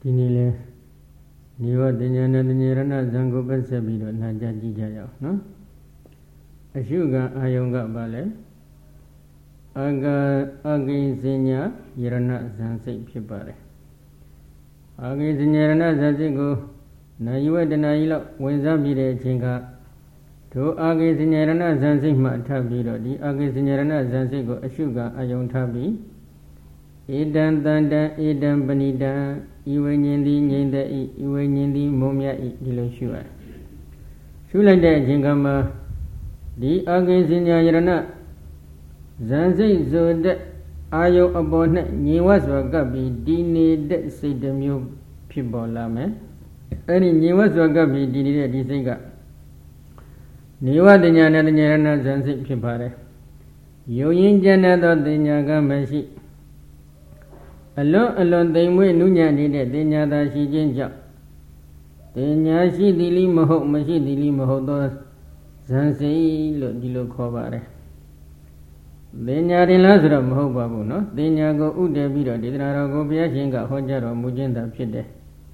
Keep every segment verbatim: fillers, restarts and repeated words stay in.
ဒီနေ့လဲနိဝတဉာဏတဉာရဏဇံကိုပတ်ဆက်ပြီးတော့နာကြကြည့်ကြရအောင်နော်အရှုကအာယုံကပါလဲအာဂအာဂိစဉ္ညာယရဏဇံစိတ်ဖြစ်ပါတယ်အာဂိစဉ္ညာယရဏဇံစိတ်ကိုနာယဝတနာကြီးလောက်ဝင်စားပြီးတဲ့အချိန်ကထိုအာဂိစဉ္ညာယရဏဇံစိတ်မှထပ်ပြီးတော့ဒီအာဂိစဉ္ညာယရဏဇံစိတ်ကိုအရှုကအာယုံထပ်ပြီးဧတံတန္တံဧတံပဏိတံဤဝိညာဉ်သည်ငြိမ့်တဲ့ဤဤဝိညာဉ်သည်မုံမြတ်ဤဒီလိုရှုရတယ်ရှုလိုက်တဲ့အချိန်ကမှဒီအာဂိစဉ္ညာယရဏဇံစိတ်ဆိုတဲ့အာယုံအပေါ်၌ငြိမ်ဝစွာကပ်ပြီးဒီနေတဲ့စိတ်တစ်မျိုးဖြစ်ပေါ်လာမယ်အဲ့ဒီငြိမ်ဝစွာကပ်ပြီးဒီနေတဲ့ဒီစိတ်ကနေဝတဉာဏတဉာရဏဇံစိတ်ဖြစ်ပါတယ်ယုံရင်ကျမ်းသောတဉာကမရှိအလွန်အလွန်သိမ်မွေ့နုညံ့နေတဲ့တင်ညာသာရှိခြင်းကြောင့်တင်ညာရှိသည်လိမဟုတ်မရှိသည်လိမဟုတ်သောဇံစိတ်လို့ဒီလိုခေါ်ပါတယ်တင်ညာရင်လားဆိုတော့မဟုတ်ပါဘူးနော်တင်ညာကိုဥတည်ပြီးတော့ဒေသနာတော်ကိုဘုရားရှင်ကဟောကြားတော်မူခြင်းသာဖြစ်တယ်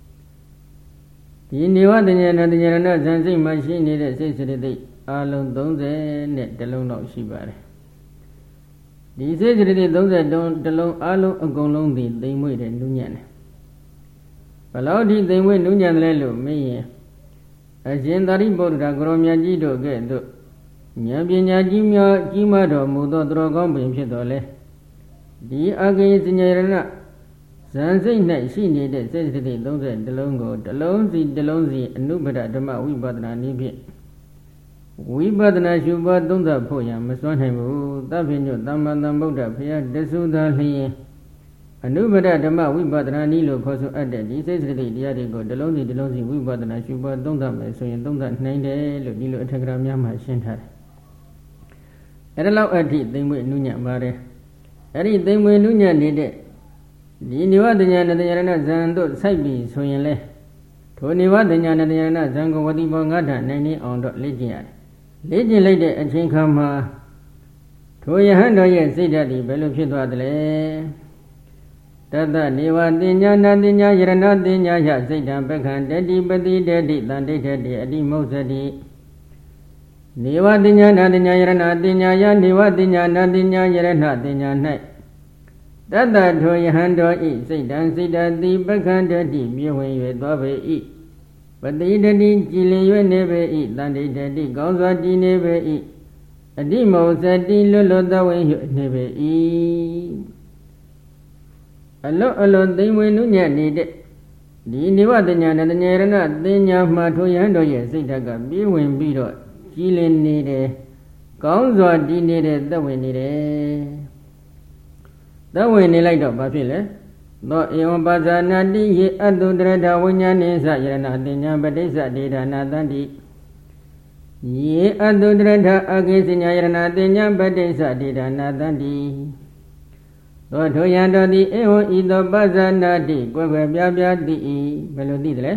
ဒီနေဝတဉာဏတဉာရဏဇံစိတ်မှာရှိနေတဲ့စိတ်စရတိအလုံးသုံးဆယ်နဲ့တလုံးတော့ရှိပါတယ်ဒီစိတ်စရတိသုံးဆယ်တလုံးအလုံးအကုန်လုံးဒီသိမ်မွေ့တဲ့နုညံ့တယ်ဘလောက်ဒီသိမ်မွေ့နုညံ့တယ်လို့မေးရင်အရှင်သာရိပုတ္တရာကိုရောမြတ်ကြီးတို့ကဲ့သို့ဉာဏ်ပညာကြီးများကြီးမားတော်မူသောသူတော်ကောင်းပင်ဖြစ်တော်လဲဒီအာဂိစဉ္ညာယရဏဇံစိတ်၌ရှိနေတဲ့စိတ်စရတိသုံးဆယ်တလုံးကိုတလုံးစီတလုံးစီအနုပဒဓမ္မဝိပဿနာနည်းဖြင့်ဝိပဿနာရှုပွားသုံးသပ်ဖို့ရန်မစွမ်းနိုင်ဘူးသဗ္ဗညုသမ္မာသမ္ဗုဒ္ဓဘုရားတသုသာလျင်အနုပဒဓမ္မဝိပဿနာနည်းလို့ခေါ်ဆိုအပ်တဲ့ဒီစိတ်စရတိတရားတွေကိုတလုံးစီတလုံးစီဝိပဿနာရှုပွားသုံးသပ်မယ်ဆိုရင်သုံးသပ်နိုင်တယ်လို့ဒီလိုအထက်ကရာများမှာရှင်းထားတယ်အဲ့ဒါလောက်အထိသိမ်မွေ့နုညံ့ပါတယ်အဲ့ဒီသိမ်မွေ့နုညံ့နေတဲ့ဒီနိဝတဉာဏတဉာရဏဇံတို့စိုက်ပြီးဆိုရင်လေထိုနိဝတဉာဏတဉာရဏဇံကိုဝတိဘောငါးဌာနိုင်နေအောင်တော့လေ့ကျင့်ရတယ်လေ့ကျင့်လိုက်တဲ့အချိန်ခါမှာထိုယဟန်တော်ရဲ့စိတ်ဓာတ်ဒီဘယ်လိုဖြစ်သွားသလဲတတနိဝတဉာဏတဉာယရဏတဉာယစိတ်တံပက္ခံတတိပတိတတိတန်တိတတိအတိမုစ္ဆတိနိဝတဉာဏတဉာယရဏတဉာယနိဝတဉာဏတဉာယရဏတဉာ၌တတထိုယဟန်တော်ဤစိတ်တံစိတ်တတိပက္ခံတတိမြွဝင်၍သွားပေ၏ပတိတတိကြည်လင်၍နေပေ၏တန်တိတတိကောင်းစွာတည်နေပေ၏အတိမောဇတိလွတ်လွတ်သဝင်၍နေပေ၏အလွန်အလွန်သိမ်မွေ့နုညံ့နေတဲ့ဒီနိဝတဉာဏတဉာရဏသင်ညာမှာထိုယဟန်တော်ရဲ့စိတ်ဓာတ်ကပြေးဝင်ပြီးတော့ကြည်လင်နေတယ်ကောင်းစွာတည်နေတဲ့သက်ဝင်နေတယ်သက်ဝင်နေလိုက်တော့ဘာဖြစ်လဲသောဧဝံပါဇာနာတိယေအတုတရထဝိညာဏိသယရဏအတိညာပဋိစ္စဒေဒနာတန္တိယေအတုတရထအကိစဉ္ညာယရဏအတိညာပဋိစ္စဒေဒနာတန္တိသောထိုယံတော်သည်ဧဝံဤသောပါဇာနာတိကွယ်ကွယ်ပြားပြားသိ၏ဘယ်လိုသိသလဲ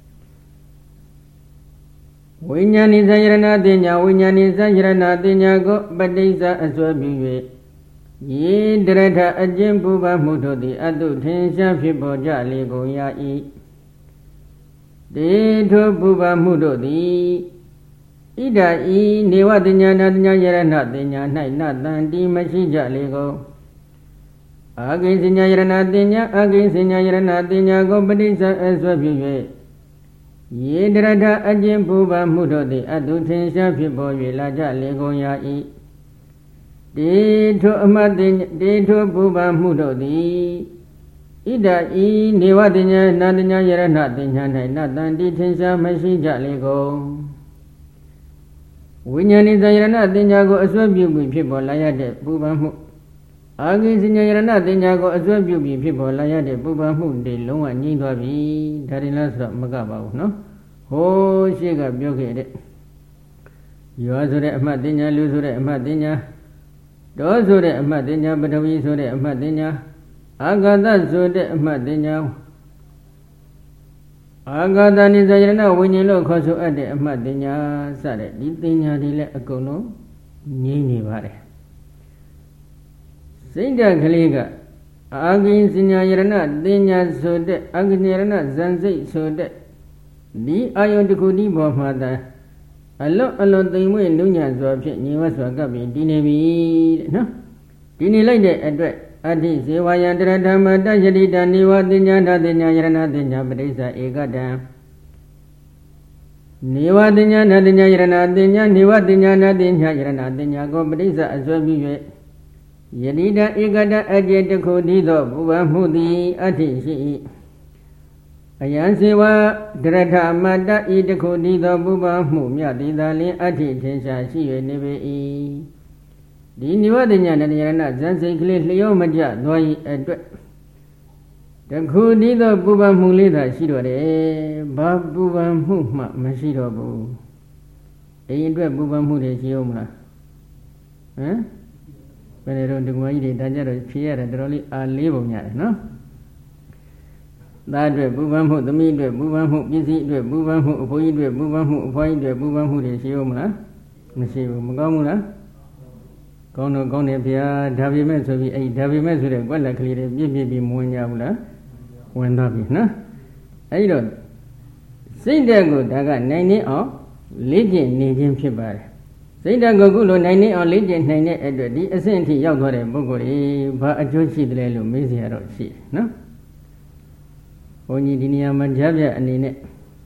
ဝိညာဏိသယရဏအတိညာဝိညာဏိသယရဏအတိညာကိုပဋိစ္စအစွဲပြု၍ယေတရထအကျင့်ပူပမှုတို့သည်အတုထင်ရှားဖြစ်ပေါ်ကြလေကုန်ရ၏တေထိုပူပမှုတို့သည်ဣဒာဤနေဝတဉာဏတဉာယရဏတဉာ၌နတံတိမရှိကြလေကုန်အာဂိစဉ္ညာယရဏတဉာအာဂိစဉ္ညာယရဏတဉာကိုပဋိစ္စအစွဲပြု၍ယေတရထအကျင့်ပူပမှုတို့သည်အတုထင်ရှားဖြစ်ပေါ်၍လာကြလေကုန်ရ၏တေထိုအမတ်တေထိုပူပမှုတို့သည်ဣဒာဤနေဝတဉာနာတဉာယရဏတဉာ၌နတံတိထင်ရှားမရှိကြလေကုန်ဝိညာဏိသယရဏတဉာကိုအစွဲပြုပြီးဖြစ်ပေါ်လာရတဲ့ပူပမှုအာဂိစဉ္ညာယရဏတဉာကိုအစွဲပြုပြီးဖြစ်ပေါ်လာရတဲ့ပူပမှုတွေလုံးဝငြိမ့်သွားပြီဒါရင်လားဆိုတော့မကပါဘူးနော်ဟိုးရှိကပြောခဲ့တဲ့ရွာဆိုတဲ့အမှတ်တဉာလူဆိုတဲ့အမှတ်တဉာဒေါဆိုတဲ့အမှတ်တင်ညာပထဝီဆိုတဲ့အမှတ်တင်ညာအာဂတဆိုတဲ့အမှတ်တင်ညာအာဂတနိဇယရဏဝိညာဉ်လို့ခေါ်ဆိုအပ်တဲ့အမှတ်တင်ညာစတဲ့ဒီတင်ညာတွေလည်းအကုန်လုံးငြိမ့်နေပါတယ်စိတ်ဓာတ်ကလေးကအာဂိစညာယရဏတင်ညာဆိုတဲ့အဂညရဏဇန်စိတ်ဆိုတဲ့ဒီအာယုန်တစ်ခုဒီပေါ်မှာသာအလွန်အလွန်သိမ်မွေ့နုညံ့စွာဖြင့်ညီဝတ်စွာကပ်ပြီးတည်နေပြီတဲ့နော်ဒီနေလိုက်တဲ့အတွက်အတ္တိဇေဝယံတရဓမ္မတယတိတနိဝတိညာနာတိညာယရဏတိညာပရိစ္ဆာဧကတံနိဝတိညာနာတိညာယရဏတိညာနိဝတိညာနာတိညာယရဏတိညာကိုပရိစ္ဆာအစွဲပြု၍ယတိတဧကတအကျေတခုတည်းသောဘုဗ္ဗမှုသည်အတ္တိရှိ၏အယံစေဝဒရထမတ္တဤတခုတည်းသောဘုဗ္ဗမှုမြတ်သည်သာလင်အတ္တိထင်ရှားရှိ၍နေပေ၏ဒီနိဝတ္တညာနဲ့ယရဏဇန်စိတ်ကလေးလျောမကြသွား၏အတွက်တခုတည်းသောဘုဗ္ဗမှုလေးသာရှိတော့တယ်ဘာဘုဗ္ဗမှုမှမရှိတော့ဘူးအိမ်အတွက်ဘုဗ္ဗမှုတွေရှိအောင်မလားဟမ်ဘယ်လိုတော့ဒီကွာကြီးတွေတကြတော့ဖြေရတယ်တော်တော်လေးအာလေးပုံရတယ်နော်သားအတွက်ဘုဗ္ဗမှုသမီးအတွက်ဘုဗ္ဗမှုပစ္စည်းအတွက်ဘုဗ္ဗမှုအဖိုးကြီးအတွက်ဘုဗ္ဗမှုအဖွားကြီးအတွက်ဘုဗ္ဗမှုတွေရှိအောင်မလားမရှိဘူးမကောင်းဘူးလားကောင်းတော့ကောင်းတယ်ဗျာဒါပေမဲ့ဆိုပြီးအဲ့ဒါပေမဲ့ဆိုတဲ့ကွက်လက်ကလေးတွေပြည့်ပြည့်ပြီးမဝင်ကြဘူးလားဝင်တော့ပြီနော်အဲ့တော့စိတ်ဓာတ်ကိုဒါကနိုင်နေအောင်လေ့ကျင့်နေခြင်းဖြစ်ပါတယ်စိတ်ဓာတ်ကိုခုလိုနိုင်နေအောင်လေ့ကျင့်နိုင်တဲ့အတွက်ဒီအဆင့်အထိရောက်သွားတဲ့ပုဂ္ဂိုလ်ကြီးဘာအကျိုးရှိတယ်လို့မေးစရာတော့ရှိတယ်နော်ဘုန်းကြီးဒီနေရာမှာကြားပြအနေနဲ့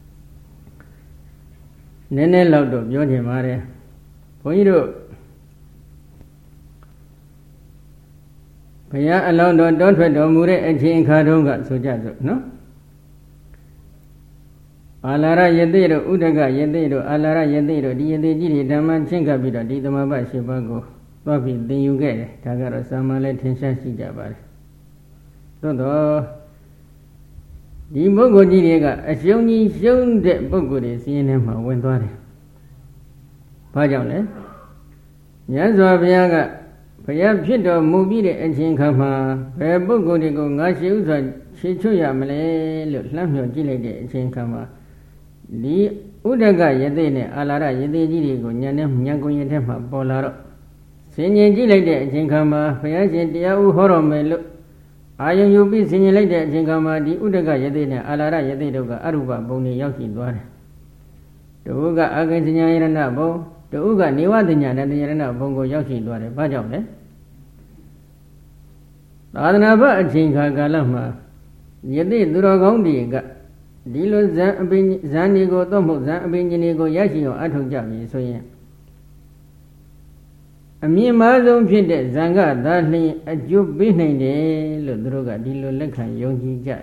နည်းနည်းလောက်တော့ပြောချင်ပါတယ်ဘုန်းကြီးတို့ဘုရားအလောင်းတော်တောထွက်တော်မူတဲ့အချိန်အခါတုန်းကဆိုကြစို့နော်အာလာရယသိတို့ဥဒကယသိတို့အာလာရယသိတို့ဒီယသိကြီးတွေဓမ္မချင်းကပ်ပြီးတော့ဒီသမဘ၈ပါးကိုသွားပြီးသင်ယူခဲ့တယ်ဒါကတော့စာမလည်းထင်ရှားရှိကြပါတယ်သို့တော့ဒီပုဂ္ဂိုလ်ကြီးတွေကအရှုံးကြီးရှုံးတဲ့ပုဂ္ဂိုလ်တွေစီးရင်ထဲမှာဝင်သွားတယ်ဘာကြောင့်လဲမြတ်စွာဘုရားကဘုရားဖြစ်တော်မူပြီးတဲ့အချိန်ခါမှာဘယ်ပုဂ္ဂိုလ်တွေကိုငါရှိဥစွာခြေချွတ်ရမလဲလို့လှမ်းမြော်ကြည့်လိုက်တဲ့အချိန်ခါမှာဒီဥဒကယသိနဲ့အာလာရယသိကြီးတွေကိုညံနဲ့ညံကုန်ရင်ထဲမှာပေါ်လာတော့ဆင်ញင်ကြည့်လိုက်တဲ့အချိန်ခါမှာဘုရားရှင်တရားဥဟောတော်မယ်လို့အာယုံယူပြီးဆင်ញင်လိုက်တဲ့အချိန်ခါမှာဒီဥဒကယသိနဲ့အာလာရယသိတို့ကအရုပဘုံတွေရောက်ရှိသွားတယ်တူကအာဂိဉ္စညာယရဏဘုံတူကနေဝတညာနဲ့ယရဏဘုံကိုရောက်ရှိသွားတယ်ဘာကြောင့်လဲသာသနာ့ဘအချိန်ခါကာလမှာယသိသူတော်ကောင်းတွေကဒီလိုဇန်အပင်ဇန်ဒီကိုတော့မဟုတ်ဇန်အပင်ကြီးတွေကိုရရှိအောင်အထောက်ကြပြီဆိုရင်အမြင့်မားဆုံးဖြစ်တဲ့ဇန်ကသာလျှင်အကျိုးပေးနိုင်တယ်လို့သူတို့ကဒီလိုလက်ခံယုံကြည်ကြတယ်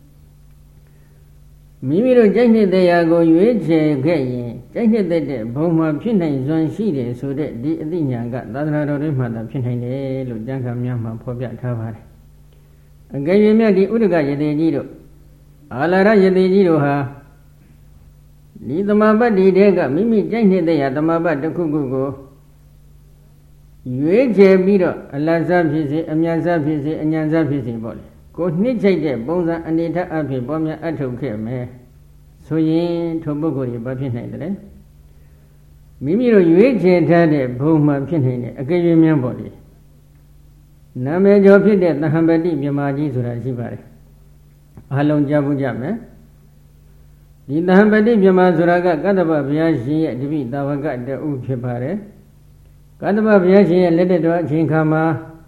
မိမိတို့ကြိုက်နေတဲ့ရာကိုရွေးချယ်ခဲ့ရင်ကြိုက်နေတဲ့ဘုံမှာဖြစ်နိုင်စွမ်းရှိတယ်ဆိုတဲ့ဒီအသိဉာဏ်ကသာသနာတော်တွေမှာသာဖြစ်နိုင်တယ်လို့ကျမ်းဂန်များမှာဖော်ပြထားပါတယ်အကယ်၍မြတ်ဒီဥဒကယတိကြီးတို့အာလာရယတိကြီးတို့ဟာဒီသမာပတ်ဒီတဲ့ကမိမိကြိုက်နေတဲ့ရာသမာပတ်တစ်ခုခုကိုရွေးချယ်ပြီးတော့အလတ်စားဖြစ်စေအမြန်စားဖြစ်စေအညံစားဖြစ်စေပေါ့လေကိုနှစ်ချိတ်တဲ့ပုံစံအနေထားအဖြစ်ပေါ်များအထုတ်ခဲ့မယ်ဆိုရင်ထိုပုဂ္ဂိုလ်ကြီးဘာဖြစ်နိုင်တယ်လဲမိမိတို့ရွေးချယ်ထားတဲ့ဘုံမှဖြစ်နေတဲ့အကယ်၍များပေါ့လေနာမည်ကျော်ဖြစ်တဲ့သဟံပတိမြမကြီးဆိုတာရှိပါတယ်အလုံးကြားဖို့ကြမယ်ဒီသဟံပတိမြမဆိုတာကကတ္တဗဘုရားရှင်ရဲ့တပိသာဝကတဥဖြစ်ပါတယ်ကတ္တဗဘုရားရှင်ရဲ့လက်တော်အချိန်ခါမှာ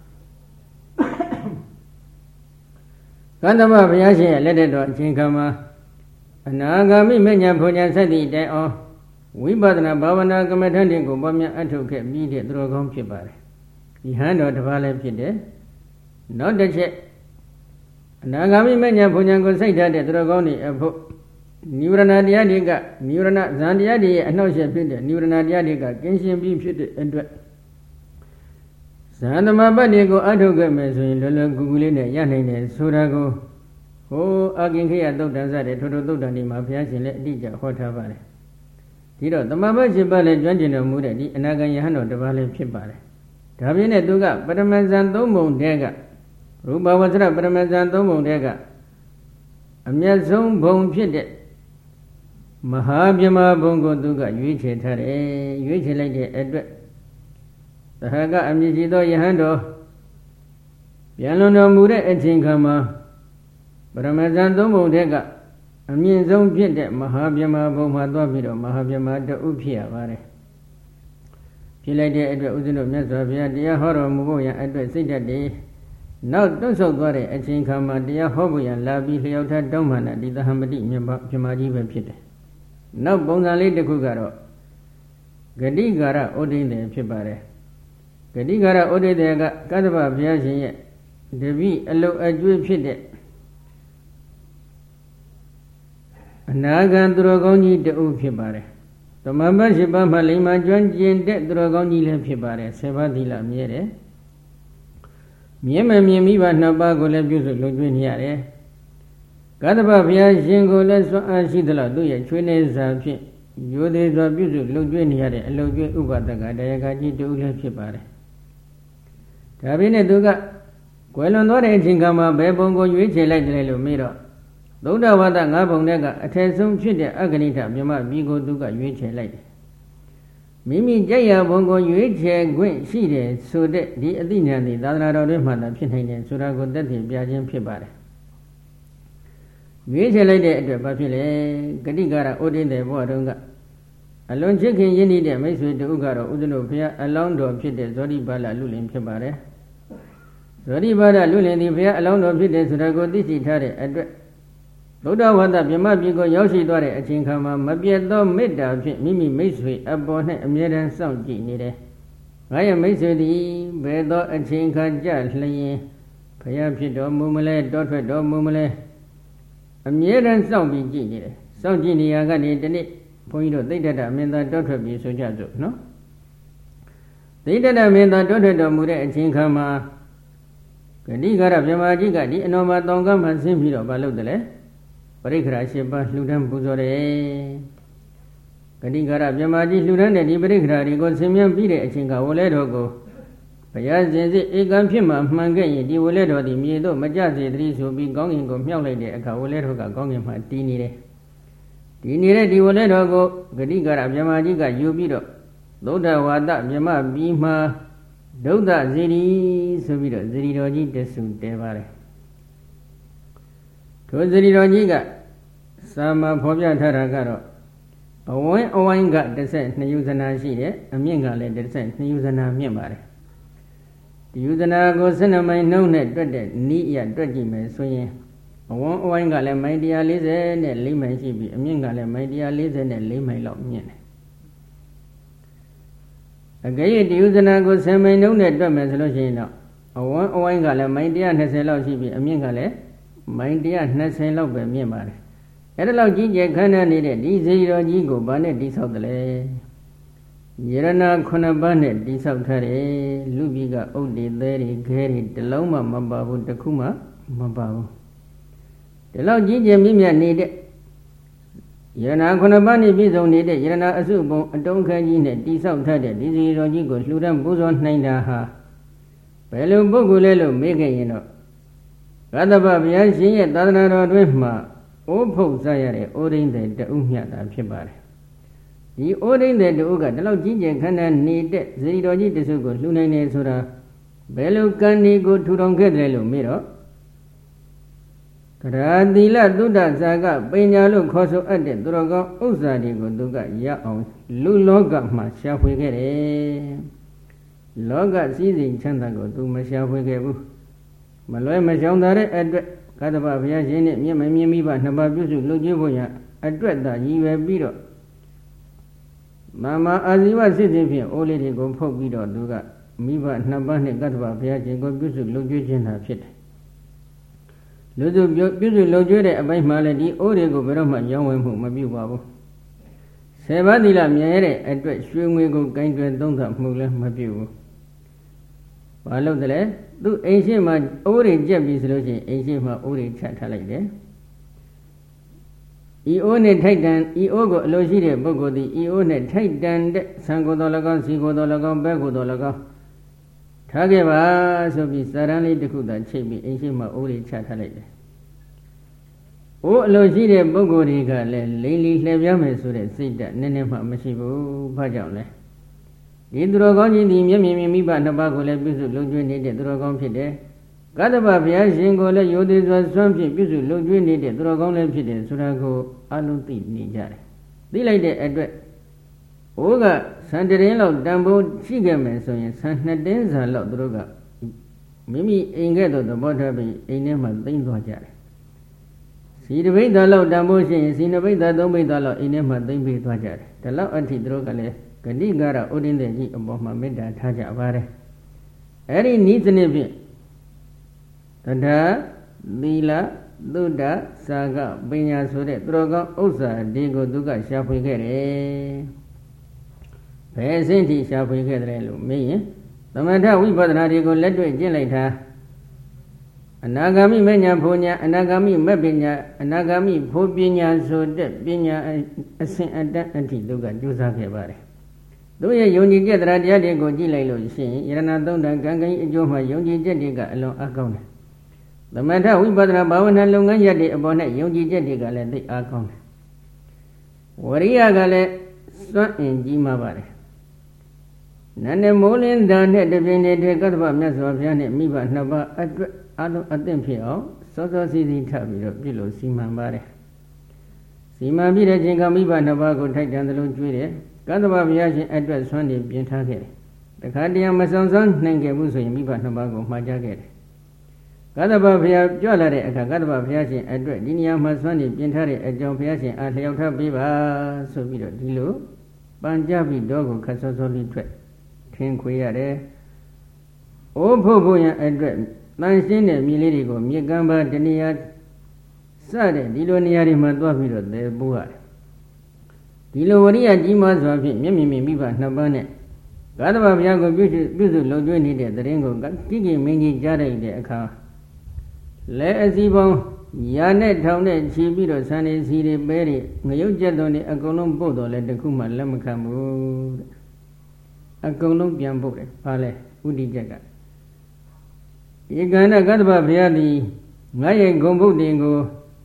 ကတ္တဗဘုရားရှင်ရဲ့လက်တော်အချိန်ခါမှာအနာဂါမိမညာဘုံညာစသည့်တိုင်အောင်ဝိပဿနာဘာဝနာကမ္မထန်တင်ကိုပွားများအထုတ်ခဲ့ပြီးတဲ့သူတော်ကောင်းဖြစ်ပါတယ်ဒီဟန်တော်တစ်ပါးလည်းဖြစ်တယ်နောက်တစ်ချက်အနာဂါမိမညာဘုံညာကိုစိုက်ထားတဲ့သူတော်ကောင်းတွေအဖို့နိဝရဏတရားတွေကနိဝရဏဇန်တရားတွေရဲ့အနှောက်အယှက်ဖြစ်တဲ့နိဝရဏတရားတွေကကင်းရှင်းပြီးဖြစ်တဲ့အတွက်ဇန်သမပတ်တွေကိုအထုတ်ခဲ့မယ်ဆိုရင်လွယ်လွယ်ကူကူလေးနဲ့ရနိုင်တယ်ဆိုတာကိုဟိုအာကင်ခေယသုတ်တန်စတဲ့ထိုထိုသုတ်တန်ဒီမှာဘုရားရှင်လည်းအတိအကျဟောထားပါတယ်ဒီတော့သမပတ်ရှင်ပတ်လည်းကျွမ်းကျင်တော်မူတဲ့ဒီအနာဂံယဟန်တော်တစ်ပါးလည်းဖြစ်ပါတယ်ဒါပြင်းနဲ့သူကပရမဇန်သုံးပုံတည်းကရူပဝဇ္ဇရပရမဇန်သုံးပုံတည်းကအမျက်ဆုံးဘုံဖြစ်တဲ့မဟာပြမဘုံကိုသူကရွေးချယ်ထားတယ်ရွေးချယ်လိုက်တဲ့အတွက်သဟကအမြင့်ရှိသောယဟန်တော်ပြန်လွန်တော်မူတဲ့အချိန်ခါမှာပရမဇန်သုံးပုံတဲ့ကအမြင့်ဆုံးဖြစ်တဲ့မဟာဗြဟ္မာဘုံမှာသွားပြီးတော့မဟာဗြဟ္မာတဥဖြစ်ရပါတယ်ဖြစ်လိုက်တဲ့အတွက်ဥစဉ်တို့မြတ်စွာဘုရားတရားဟောတော်မူဖို့ရန်အတွက်စိတ်ဓာတ်တွေနောက်တွန့်ဆုတ်သွားတဲ့အချိန်ခါမှာတရားဟောဖို့ရန်လာပြီးလျှောက်ထားတောင်းပန်တဲ့ဒီသဟမတိမြတ်ဗြဟ္မာကြီးပဲဖြစ်တယ်နောက်ပုံစံလေးတစ်ခုကတော့ဂတိကာရဩဒိဋ္ဌိဖြစ်ပါတယ်ဂတိကာရဩဒိဋ္ဌိကကတ္တဗဘုရားရှင်ရဲ့တပည့်အလုတ်အကျွေးဖြစ်တဲ့အနာဂံသူတော်ကောင်းကြီးတဦးဖြစ်ပါတယ်သမဘတ်ရှိပါးမှလိမ္မာကျွမ်းကျင်တဲ့သူတော်ကောင်းကြီးလည်းဖြစ်ပါတယ်ဆယ်ပါးသီလမြဲတယ်မြဲမမြင်မိဘနှစ်ပါးကိုလည်းပြုစုလုံကျွေးနေရတယ်ကတ္တဗဘုရားရှင်ကိုလည်းစွမ်းအားရှိသလောက်သူ့ရဲ့ချွေးနေစာဖြင့်ရိုသေစွာပြုစုလုံကျွေးနေရတဲ့အလုံကျွေးဥပဒကတရားကကြီးတဦးလည်းဖြစ်ပါတယ်ဒါပေမဲ့သူကကွယ်လွန်သွားတဲ့အချိန်ကမှဘယ်ပုံကိုရွေးချယ်လိုက်တယ်လို့မေးတော့သုဒ္ဓဝါဒငါးပုံနဲ့ကအထက်ဆုံးဖြစ်တဲ့အဂဏိဋ္ဌမြမပြီးကိုသူကရွေးချယ်လိုက်တယ်မိမိကြိုက်ရာဘုံကိုရွေးချယ်ခွင့်ရှိတယ်ဆိုတဲ့ဒီအသိဉာဏ်ဒီသာသနာတော်တွင်မှသာဖြစ်နိုင်တယ်ဆိုတာကိုသက်သေပြခြင်းဖြစ်ပါတယ်ရွေးချယ်လိုက်တဲ့အတွက်ဘာဖြစ်လဲဂတိကာရဩဒိဋ္ဌိဘုရားတော်ကအလွန်ချစ်ခင်ရင်းနှီးတဲ့မိတ်ဆွေတူကတော့ဥဒ္ဒနုဘုရားအလောင်းတော်ဖြစ်တဲ့ဇောတိပါဠလူလင်ဖြစ်ပါတယ်ဇောတိပါဠလူလင်ဒီဘုရားအလောင်းတော်ဖြစ်တဲ့ဆိုတာကိုသိရှိထားတဲ့အတွက်ဗုဒ္ဓဝါဒမြမပြည်ကိုရောက်ရှိသွားတဲ့အချိန်ခါမှာမပြတ်သောမေတ္တာဖြင့်မိမိမိတ်ဆွေအပေါ်၌အမြဲတမ်းစောင့်ကြည့်နေတယ်။ငါရဲ့မိတ်ဆွေသည်ဘယ်သောအချိန်ခါကြလျင်ဘုရားဖြစ်တော်မူမလဲတောထွက်တော်မူမလဲအမြဲတမ်းစောင့်ပြီးကြည့်နေတယ်။စောင့်ကြည့်နေရကနေဒီနေ့ဘုန်းကြီးတို့သိတ္တတမင်းသားတောထွက်ပြီးဆိုကြစို့နော်။သိတ္တတမင်းသားတောထွက်တော်မူတဲ့အချိန်ခါမှာဂတိကာရဗြဟ္မာကြီးကဒီအနောမတောင်ကမှဆင်းပြီးတော့မလုပ်တယ်လေ။ပရိက္ခရာ၈ပါးလှူဒန်းပူဇော်တယ်ဂတိကာရဗြဟ္မာကြီးလှူဒန်းတဲ့ဒီပရိက္ခရာတွေကိုဆင်မြန်းပြီးတဲ့အချိန်ကဝလဲတော်ကိုဘုရားရှင်စစ်ဧကံဖြစ်မှမှန်ခဲ့ရင်ဒီဝလဲတော်ဒီမြေတို့မကြစေတည်းဆိုပြီးကောင်းကင်ကိုမြှောက်လိုက်တဲ့အခါဝလဲတော်ကကောင်းကင်မှာတည်နေတယ်ဒီနေတဲ့ဒီဝလဲတော်ကိုဂတိကာရဗြဟ္မာကြီးကယူပြီးတော့သုဒ္ဓဝါဒမြမပြီးမှဒုဒ္ဒဇီရီဆိုပြီးတော့ဇီရီတော်ကြီးတဆူတဲပါတယ်ထိုဇရီတော်ကြီးကစာမဖော်ပြထားတာကတော့အဝင်းအဝိုင်းကတစ်ဆက်နှစ်ယူဇနာရှိတယ်အမြင့်ကလည်းတစ်ဆက်နှစ်ယူဇနာမြင့်ပါတယ်ဒီယူဇနာကိုဆယ်နှစ်မိုင်နှုံးနဲ့တွက်တဲ့နီးရတွက်ကြည့်မယ်ဆိုရင်အဝင်းအဝိုင်းကလည်းမိုင်တစ်ရာလေးဆယ်နဲ့လေးမိုင်ရှိပြီးအမြင့်ကလည်းမိုင်တစ်ရာလေးဆယ်နဲ့လေးမိုင်လောက်မြင့်တယ်အကယ်၍ဒီယူဇနာကိုဆယ်မိုင်နှုံးနဲ့တွက်မယ်ဆိုလို့ရှိရင်တော့အဝင်းအဝိုင်းကလည်းမိုင်တစ်ရာနှစ်ဆယ်လောက်ရှိပြီးအမြင့်ကလည်းမိုင်တစ်ရာနှစ်ဆယ်လောက်ပဲမြင့်ပါတယ်အဲ့ဒါလောက်ကြီးကျယ်ခမ်းနားနေတဲ့ဒီဇေယျတော်ကြီးကိုဘာနဲ့တိဆောက်တယ်လဲယရဏခုနှစ်ပါးနဲ့တိဆောက်ထားတယ်လူကြီးကဥဒ္ဒေသေးတွေခဲတွေတလုံးမှမပါဘူးတစ်ခုမှမပါဘူးဒီလောက်ကြီးကျယ်မြင့်မြတ်နေတဲ့ယရဏခုနှစ်ပါးနဲ့ပြည့်စုံနေတဲ့ယရဏအစုပုံအတုံးခဲကြီးနဲ့တိဆောက်ထားတဲ့ဒီဇေယျတော်ကြီးကိုလှူဒန်းပူဇော်နိုင်တာဟာဘယ်လိုပုဂ္ဂိုလ်လဲလို့မေးခဲ့ရင်တော့ကတ္တဗဘုရားရှင်ရဲ့သာသနာတော်တွင်မှအိုးဖုတ်စားရတဲ့အိုးရင်းတဲ့တဦးမြတ်တာဖြစ်ပါတယ်ဒီအိုးရင်းတဲ့တဦးကဒီလောက်ကြီးကျယ်ခမ်းနားနေတဲ့ဇေယျတော်ကြီးတစုကိုလှူနိုင်တယ်ဆိုတာဘယ်လိုကံဒီကိုထူထောင်ခဲ့တယ်လို့မေးတော့ကရာသီလသုဒ္ဓဇာကပညာလို့ခေါ်ဆိုအပ်တဲ့သူတော်ကောင်းဥစ္စာတွေကိုသူကရအောင်လူလောကမှာရှာဖွေခဲ့တယ်လောကစည်းစိမ်ချမ်းသာကိုသူမရှာဖွေခဲ့ဘူးမလွဲမရှောင်သာတဲ့အတွက်ကတ္တဗဘုရားရှင်နဲ့မြင့်မမြင့်မိဘနှစ်ပါးပြုစုလုပ်ကြဖို့ရအတွက်သာရည်ရွယ်ပြီးတော့မမအာဇီဝစစ်စစ်ဖြင့်အိုးလေးတွေကိုဖုတ်ပြီးတော့သူကမိဘနှစ်ပါးနဲ့ကတ္တဗဘုရားရှင်ကိုပြုစုလုပ်ကြခြင်းသာဖြစ်တယ်လူစုပြုစုလုပ်ကြတဲ့အပိုင်းမှာလည်းဒီအိုးတွေကိုဘယ်တော့မှရောင်းဝယ်မှုမပြုပါဘူးဆယ်ပါးသီလမြဲတဲ့အတွက်ရွှေငွေကိုကိုင်းတွယ်သုံးသပ်မှုလည်းမပြုဘူးဘာလို့တလဲသူအိမ်ရှိမှအိုးတွေကြက်ပြီဆိုလို့ရှိရင်အိမ်ရှိမှအိုးတွေချထားလိုက်တယ်ဤအိုးနဲ့ထိုက်တန်ဤအိုးကိုအလိုရှိတဲ့ပုဂ္ဂိုလ်သည်ဤအိုးနဲ့ထိုက်တန်တဲ့ဆံကိုယ်တော်၎င်းစီကိုယ်တော်၎င်းဘဲကိုယ်တော်၎င်းထားခဲ့ပါဆိုပြီးစာရန်လေးတစ်ခုသာချိတ်ပြီးအိမ်ရှိမှအိုးတွေချထားလိုက်တယ်အိုးအလိုရှိတဲ့ပုဂ္ဂိုလ်တွေကလည်းလိမ့်လီလှည့်ပြမယ်ဆိုတဲ့စိတ်ဓာတ်နည်းနည်းမှမရှိဘူးဘာကြောင့်လဲဒီသူတော်ကောင်းကြီးဒီမျက်မြင်မြင်မိဘနှစ်ပါးကိုလည်းပြုစုလုံကျွေးနေတဲ့သူတော်ကောင်းဖြစ်တယ်ကကတ္တဗဘုရားရှင်ကိုလည်းရိုသေစွာစွန့်ဖြင့်ပြုစုလုပ်ကျွေးနေတဲ့သူတော်ကောင်းလည်းဖြစ်တယ်ဆိုတာကိုအလုံးသိနေကြတယ်သိလိုက်တဲ့အတွက်ဘိုးကဆန်တရင်လောက်တန်ဖိုးရှိခဲ့မယ်ဆိုရင်ဆန်နှစ်တင်းစာလောက်သူတို့ကမိမိအိမ်ကဲ့သို့သဘောထားပြီးအိမ်ထဲမှာသိမ့်သွားကြတယ်စီတပိဋ္ဌာလောက်တန်ဖိုးရှိရင်စီနပိဋ္ဌာသုံးပိဋ္ဌာလောက်အိမ်ထဲမှာသိမ့်ပေးသွားကြတယ်ဒါလောက်အထိသူတို့ကလည်းဂတိကာရဥဒိန္တဲ့ကြီးအပေါ်မှာမေတ္တာထားကြပါတယ်အဲ့ဒီဤစနစ်ဖြင့်တထသီလသုဒ္ဓစာကပညာဆိုတဲ့သူတော်ကောင်းဥစ္စာဒီကိုသူကရှာဖွေခဲ့တယ်ဘယ်အဆင့်ထိရှာဖွေခဲ့တယ်လို့မေးရင်သမထဝိပဿနာတွေကိုလက်တွေ့ကျင့်လိုက်တာအနာဂါမိမဉ္ဇဉ်ဖို့ညာအနာဂါမိမက်ပညာအနာဂါမိဖို့ပညာဆိုတဲ့ပညာအဆင့်အတန်းအထိသူကကြိုးစားခဲ့ပါတယ်သူရဲ့ယုံကြည်ချက်တရားတရားတွေကိုကြည့်လိုက်လို့ရှိရင်ယရဏသုံးတန်ကံကံအကျိုးမှာယုံကြည်ချက်တွေကအလွန်အကောင်းတယ်သမထဝိပဿနာဘာဝနာလုပ်ငန်းရပ်တွေအပေါ်နဲ့ယုံကြည်ချက်တွေကလည်းသိအားကောင်းတယ်ဝရိယကလည်းစွန့်အင်ကြီးမှာပါတယ်နန္ဒမိုးလင်းသာနဲ့တပြင်းတည်းကတ္တဗမြတ်စွာဘုရားနဲ့မိဘနှစ်ပါးအတွက်အလုံးအသင့်ဖြစ်အောင်စောစောစီးစီးထပ်ပြီးတော့ပြုလို့စီမံပါတယ်စီမံပြီးတဲ့ချိန်ကမိဘနှစ်ပါးကိုထိုက်တန်သလိုကျွေးတယ်ကတ္တဗဘုရားရှင်အတွက်ဆွမ်းနေပြင်ထားခဲ့တယ်တခါတည်းမဆောင်ဆောင်နိုင်ခဲ့ဘူးဆိုရင်မိဘနှစ်ပါးကိုမှားကြခဲ့တယ်ကတ္တဗဘုရားကြွလာတဲ့အခါကတ္တဗဘုရားရှင်အတွက်ဒီနေရာမှာဆွမ်းနေပြင်ထားတဲ့အကြောင်းဘုရားရှင်အားလျောက်ထားပေးပါဆိုပြီးတော့ဒီလိုပန်ကြပြီးတော့ကိုခတ်စောစောလေးထွက်ထင်းခွေရတယ်။အိုးဖို့ဖို့ရန်အတွက်တန်ရှင်းတဲ့မြေလေးတွေကိုမြေကမ်းပါတနေရာစတဲ့ဒီလိုနေရာတွေမှာတွားပြီးတော့သေပိုးရတယ်။ဒီလိုဝရိယကြီးမားစွာဖြင့်မျက်မြင်မြင်မိဘနှစ်ပါးနဲ့ကတ္တဗဘုရားကိုပြုစုပြုစုလုံကျွေးနေတဲ့တရင်ကိုကိကိမင်းကြီးကြားလိုက်တဲ့အခါလဲအစီပေါင်းရာနဲ့ထောင်နဲ့ခြီးပြီးတော့ဆန်နေစီတွေပဲတွေငရုတ်ကြက်တော်တွေအကုန်လုံးပို့တော်လဲတခုမှလက်မခံဘူးတဲ့အကုန်လုံးပြန်ပို့တယ်ဘာလဲဥဒိကြက်ကဧကန္တကတ္တဗဘုရားသည်ငါရဲ့ဂုံဘုဒ္ဓင်ကို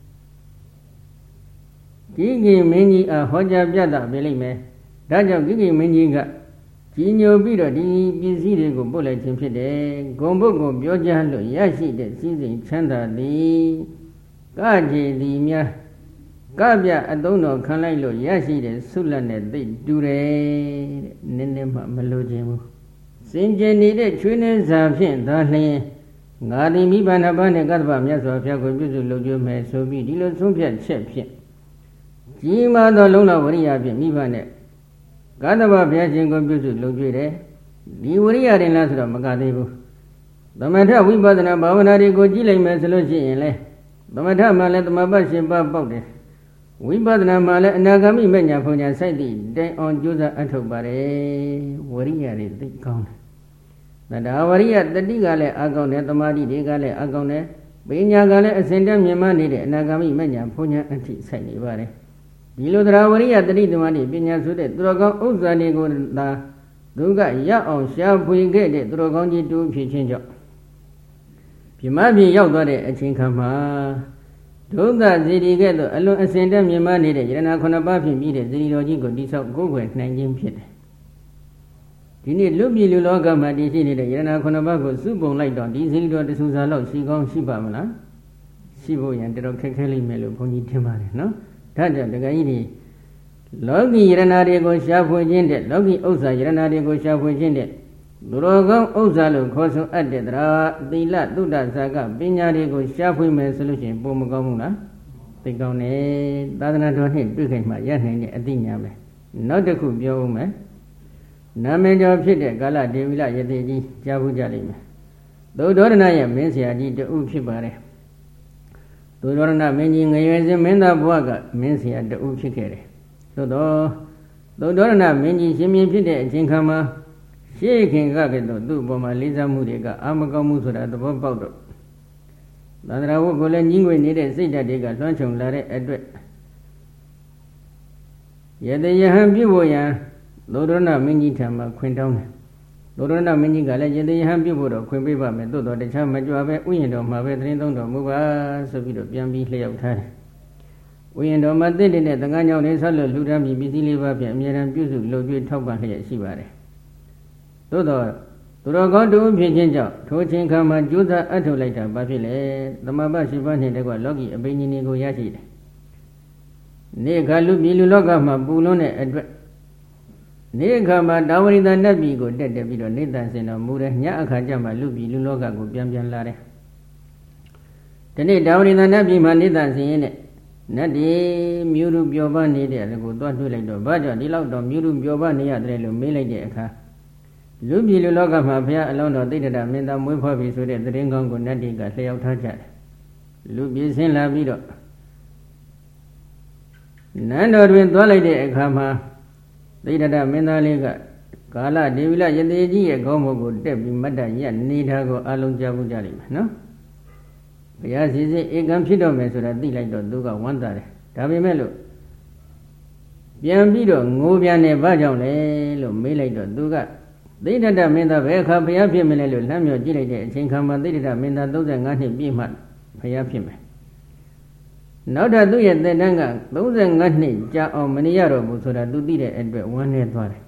ကိကိမင်းကြီးအားဟောကြားပြသပေးလိမ့်မယ်ဒါကြောင့်ကိကိမင်းကြီးကကြီးညိုပြီးတော့ဒီပစ္စည်းတွေကိုပို့လိုက်ခြင်းဖြစ်တယ်ဂုံဘုတ်ကိုပြောကြားလို့ရရှိတဲ့စည်းစိမ်ချမ်းသာသည်ကကြည်သည်များကပြအသုံးတော်ခံလိုက်လို့ရရှိတဲ့ဆုလက်နဲ့သိတူတယ်တဲ့နည်းနည်းမှမလိုခြင်းဘူးစင်ကြယ်နေတဲ့ချွေးနှင်းစာဖြင့်သာလျှင်ငါဒီမိဘနှစ်ပါးနဲ့ကတ္တဗမြတ်စွာဘုရားကိုပြုစုလုပ်ကြမယ်ဆိုပြီးဒီလိုဆုံးဖြတ်ချက်ဖြင့်ကြီးမားသောလုံလဝရိယဖြင့်မိဘနဲ့ကတ္တဗဘုရားရှင်ကိုပြုစုလုပ်ကြတယ်ဒီဝရိယရင်လားဆိုတော့မကသေးဘူးသမထဝိပဿနာဘာဝနာတွေကိုကြည့်လိုက်မယ်ဆိုလို့ရှိရင်လေသမထမှာလည်းသမပတ်ရှင်ပါပေါက်တယ်ဝိပဿနာမှာလည်းအနာဂါမိမညာဖုန်ညာစိုက်သည့်တိုင်အောင်ကြိုးစားအထုတ်ပါတယ်ဝရိယတွေသိကောင်းတယ်ဒါဝရိယတတိကလည်းအကောင်းတယ်သမာဓိတွေကလည်းအကောင်းတယ်ပညာကလည်းအစဉ်တည်းမြင်မှနေတဲ့အနာဂါမိမညာဖုန်ညာအထိစိုက်နေပါတယ်ဒီလိုတရားဝရိယတတိသမာဓိပညာဆိုတဲ့သူတော်ကောင်းဥစ္စာတွေကိုသာသူကရအောင်ရှာဖွေခဲ့တဲ့သူတော်ကောင်းကြီးတူဖြစ်ခြင်းကြောင့်ပြမပြေရောက်သွားတဲ့အချိန်ခါမှာဒုသဇီတိကဲ့သို့အလွန်အစင်တည်းမြင်မနေတဲ့ယရဏခုနှစ်ပါးဖြင့်ပြီးတဲ့ဇီတိတော်ကြီးကိုတိဆောက်ကိုးကွယ်နိုင်ခြင်းဖြစ်တယ်ဒီနေ့လူပြည်လူလောကမှာတည်ရှိနေတဲ့ယရဏခုနှစ်ပါးကိုစုပုံလိုက်တော့ဒီဇီတိတော်တဆူစာလောက်ရှိကောင်းရှိပါမလားရှိဖို့ရန်တော်တော်ခက်ခဲလိမ့်မယ်လို့ဘုန်းကြီးထင်ပါတယ်နော်ဒါကြောင့်တကကြီးဒီလောကီယရဏတွေကိုရှာဖွေခြင်းတဲ့လောကီဥစ္စာယရဏတွေကိုရှာဖွေခြင်းတဲ့သူတော်ကောင်းဥစ္စာလို့ခေါ်ဆိုအပ်တဲ့တရားသီလသုဒ္ဓဇာကပညာတွေကိုရှာဖွေမယ်ဆိုလို့ရှိရင်ပုံမကောင်းဘူးလားသိကောင်းတယ်သာသနာတော်နဲ့တွေ့ခိုင်မှရနိုင်တဲ့အသိဉာဏ်ပဲနောက်တစ်ခုပြောဦးမယ်နာမည်ကျော်ဖြစ်တဲ့ကာလဒေဝီလယတိကြီးကြားဘူးကြလိမ့်မယ်သုဒ္ဓရဏရဲ့မင်းဆရာကြီးတဦးဖြစ်ပါတယ်သုဒ္ဓရဏမင်းကြီးငရွယ်စဉ်မင်းသားဘဝကမင်းဆရာတဦးဖြစ်ခဲ့တယ်သို့တော့သုဒ္ဓရဏမင်းကြီးရှင်မြင်းဖြစ်တဲ့အချိန်ခါမှာရှေးခင်ကကဲ့သို့သူ့အပေါ်မှာလေးစားမှုတွေကအာမကောင်းမှုဆိုတာသဘောပေါက်တော့သန္တရာဝတ်ကိုလည်းညီးငွေနေတဲ့စိတ်ဓာတ်တွေကလွှမ်းခြုံလာတဲ့အတွက်ယတယဟံပြုဖို့ရန်သုဒ္ဓရဏမင်းကြီးထံမှာခွင့်တောင်းတယ်သုဒ္ဓရဏမင်းကြီးကလည်းယတယဟံပြုဖို့တော့ခွင့်ပေးပါမယ်သို့တော့တခြားမကြွပဲဥယျာဉ်တော်မှာပဲသတင်းသုံးတော်မူပါဆိုပြီးတော့ပြန်ပြီးလျှောက်ထားတယ်ဥယျာဉ်တော်မှာတင့်တဲ့သံဃာညောင်းလေးဆက်လို့လှူဒါန်းပြီးပစ္စည်းလေးပါးဖြင့်အမြဲတမ်းပြုစုလုပ်ကျွေးထောက်ပံ့လျက်ရှိပါတယ်သို့တော့သူတော်ကောင်းတို့ဖြစ်ခြင်းကြောင့်ထိုချင်းခါမှာကြိုးစားအထုတ်လိုက်တာဘာဖြစ်လဲသမဘရှိပါးနှင့်တကွလောကီအပိညာဉ်ကိုရရှိတယ်နေ့ခါလူပြည်လူလောကမှာပူလွန်းတဲ့အတွက်နေ့ခါမှာတာဝရိတနတ်ပြည်ကိုတက်တက်ပြီးတော့နေတန်စင်တော်မူတယ်ညအခါကျမှလူပြည်လူလောကကိုပြန်ပြန်လာတယ်ဒီနေ့တာဝရိတနတ်ပြည်မှာနေတန်စင်ရင်နဲ့နတ်ဒီမြို့လူပြောပါနေတဲ့ကိုသွားတွေ့လိုက်တော့ဘာကြောင့်ဒီလောက်တော့မြို့လူပြောပါနေရတယ်လို့မေးလိုက်တဲ့အခါလူပြည်လူလောကမှာဘုရားအလောင်းတော်သိတ္တမင်းသားမွေးဖွားပြီဆိုတဲ့သတင်းကောင်းကိုနတ်ဒီကလျှောက်ထားကြတယ်လူပြည်ဆင်းလာပြီးတော့နန်းတော်တွင်သွားလိုက်တဲ့အခါမှာသိတ္တမင်းသားလေးကကာလဒေဝီလယတိကြီးရဲ့ခေါင်းမုတ်ကိုတက်ပြီးမတ်တရနေတာကိုအလုံးကြားဖို့ကြလိမ့်မယ်နော်ဘုရားစီစီဧကံဖြစ်တော့မယ်ဆိုတာသိလိုက်တော့သူကဝမ်းသာတယ်ဒါပေမဲ့လို့ပြန်ပြီးတော့ငိုပြန်နေဘာကြောင့်လဲလို့မေးလိုက်တော့သူကသိတ္တမင်းသားဘယ်အခါဘုရားဖြစ်မလဲလို့လှမ်းမြော်ကြည့်လိုက်တဲ့အချိန်ခါမှာသိတ္တမင်းသားသုံးဆယ်ငါးနှစ်ပြည့်မှဘုရားဖြစ်မယ်နောက်ထပ်သူ့ရဲ့သက်တမ်းကသုံးဆယ်ငါးနှစ်ကြာအောင်မနေရတော့ဘူးဆိုတာသူသိတဲ့အတွက်ဝမ်းနေသွားတယ်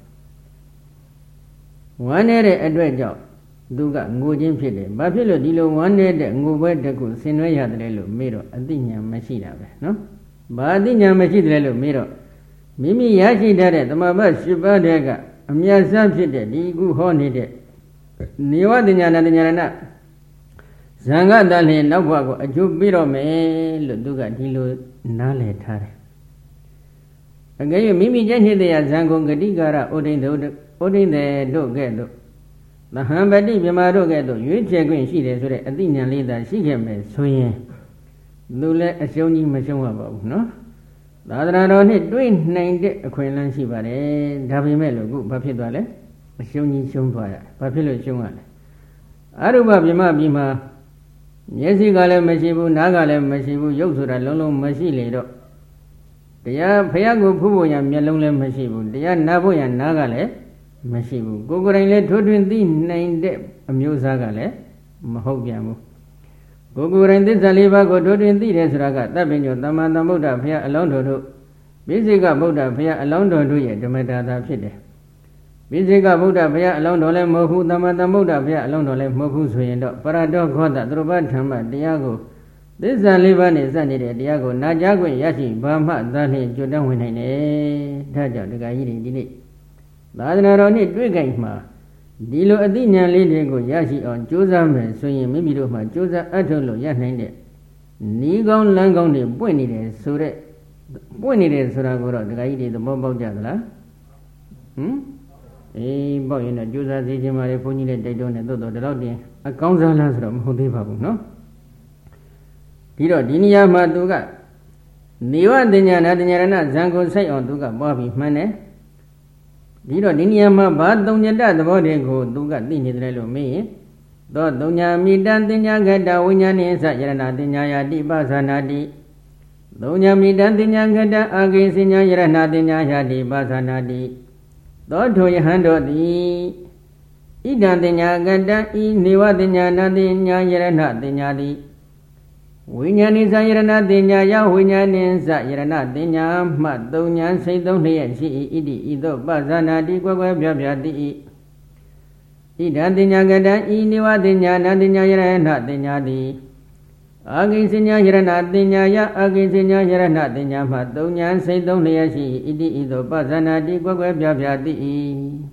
ဝမ်းနေတဲ့အတွက်ကြောင့်သူကငိုခြင်းဖြစ်တယ်ဘာဖြစ်လို့ဒီလိုဝမ်းနေတဲ့ငိုပွဲတကူဆင်နွှဲရတယ်လို့မေးတော့အသိဉာဏ်မရှိတာပဲနော်ဘာအသိဉာဏ်မရှိတယ်လို့မေးတော့မိမိရရှိတတ်တဲ့သမဘရှစ်ပါးတည်းကအမြတ်စဖြစ်တဲ့ဒီခုဟောနေတဲ့နေဝတဉာဏတဉာဏဇံဃတလင်နောက်ဘဝကိုအကျိုးပေးတော့မယ်လို့သူကဒီလိုနားလည်ထားတယ်အကယ်၍မိမိကျင့်တဲ့ဇံကုန်ဂတိကာရဩဒိန်တို့ဩဒိန်တဲ့တို့ကဲ့သို့သဟံပတိမြမတို့ကဲ့သို့ရွေးချယ်ခွင့်ရှိတယ်ဆိုတဲ့အသိဉာဏ်လေးသာရှိခဲ့မယ်ဆိုရင်သူလည်းအရှုံးကြီးမရှုံးရပါဘူးနော်သာသနာတော်နဲ့တွေ့နိုင်တဲ့အခွင့်အလမ်းရှိပါတယ်ဒါပေမဲ့လို့ခုဘာဖြစ်သွားလဲအရှုံးကြီးရှုံးသွားရဘာဖြစ်လို့ရှုံးရလဲအရုပပြမပြည်မှာမျက်စိကလည်းမရှိဘူးနားကလည်းမရှိဘူးရုပ်ဆိုတာလုံးလုံးမရှိလေတော့တရားဖះကိုဖူးဖို့ရမျက်လုံးလည်းမရှိဘူးတရားနာဖို့ရနားကလည်းမရှိဘူးကိုယ်ကိုယ်တိုင်လည်းထိုးထွင်းသိနိုင်တဲ့အမျိုးအစားကလည်းမဟုတ်ပြန်ဘူးကိုယ်ကိုယ်တိုင်သစ္စာလေးပါးကိုထိုးထွင်းသိတယ်ဆိုတာကတပ္ပညောသမ္မာသမ္ဗုဒ္ဓဘုရားအလောင်းတော်တို့ပိစိကဗုဒ္ဓဘုရားအလောင်းတော်တို့ရဲ့ဓမ္မတာသာဖြစ်တယ်ပိစိကဗုဒ္ဓဘုရားအလောင်းတော်လည်းမဟုတ်ဘူးသမ္မာသမ္ဗုဒ္ဓဘုရားအလောင်းတော်လည်းမဟုတ်ဘူးဆိုရင်တော့ပရတောခောတသရပဓမ္မတရားကိုသစ္စာလေးပါးနဲ့စနေတဲ့တရားကိုနာကြားခွင့်ရရှိဘာမှသာလျှင်ကြွတန်းဝင်နိုင်တယ်ဒါကြောင့်ဒကာကြီးတွေဒီနေ့သာသနာတော်နဲ့တွေ့ကြိုင်မှာဒီလိုအသိဉာဏ်လေးတွေကိုရရှိအောင်ကြိုးစားမယ်ဆိုရင်မိမိတို့မှာကြိုးစားအထုတ်လို့ရနိုင်တဲ့ဤကောင်းလမ်းကောင်းတွေပွင့်နေတယ်ဆိုတဲ့ပွင့်နေတယ်ဆိုတာကိုတော့ဒကာကြီးတွေသဘောပေါက်ကြသလားဟမ်အေးပေါက်ရင်တော့ကြိုးစားစေချင်ပါလေဘုန်းကြီးလည်းတိုက်တွန်းတယ်သို့တော်ဒီလောက်တင်အကောင်းစားလားဆိုတော့မဟုတ်သေးပါဘူးနော်ပြီးတော့ဒီနေရာမှာသူကနေဝတဉာဏတဉာဏဇံကိုစိုက်အောင်သူကပွားပြီးမှန်းတယ်ဒီတော့ဒီနေရာမှာဘာသုံးညတသဘောတွေကိုသူကသိနေတယ်လို့မေးရင်သောသုံးညာမိတံတင်ညာခတဝိညာဏိသယရဏတင်ညာယာတိပသနာတိသုံးညာမိတံတင်ညာခတအာဂိစညာယရဏတင်ညာယာတိပသနာတိသောထိုယဟန်တို့သည်ဣဒံတင်ညာကတံဤနေဝတင်ညာနာတင်ညာယရဏတင်ညာတိဝိညာဏိသယရဏတင်ညာယဝိညာဏိသယရဏတင်ညာမှသုံးညာစိတ်သုံးလျက်ရှိ၏ဣတိဤသို့ပဇာနာတိကွယ်ကွယ်ပြပြတိ၏ဣဒံတင်ညာကတံဤနိဝတင်ညာနာတင်ညာယရဏတင်ညာတိအာဂိစညာယရဏတင်ညာယအာဂိစညာယရဏတင်ညာမှသုံးညာစိတ်သုံးလျက်ရှိ၏ဣတိဤသို့ပဇာနာတိကွယ်ကွယ်ပြပြတိ၏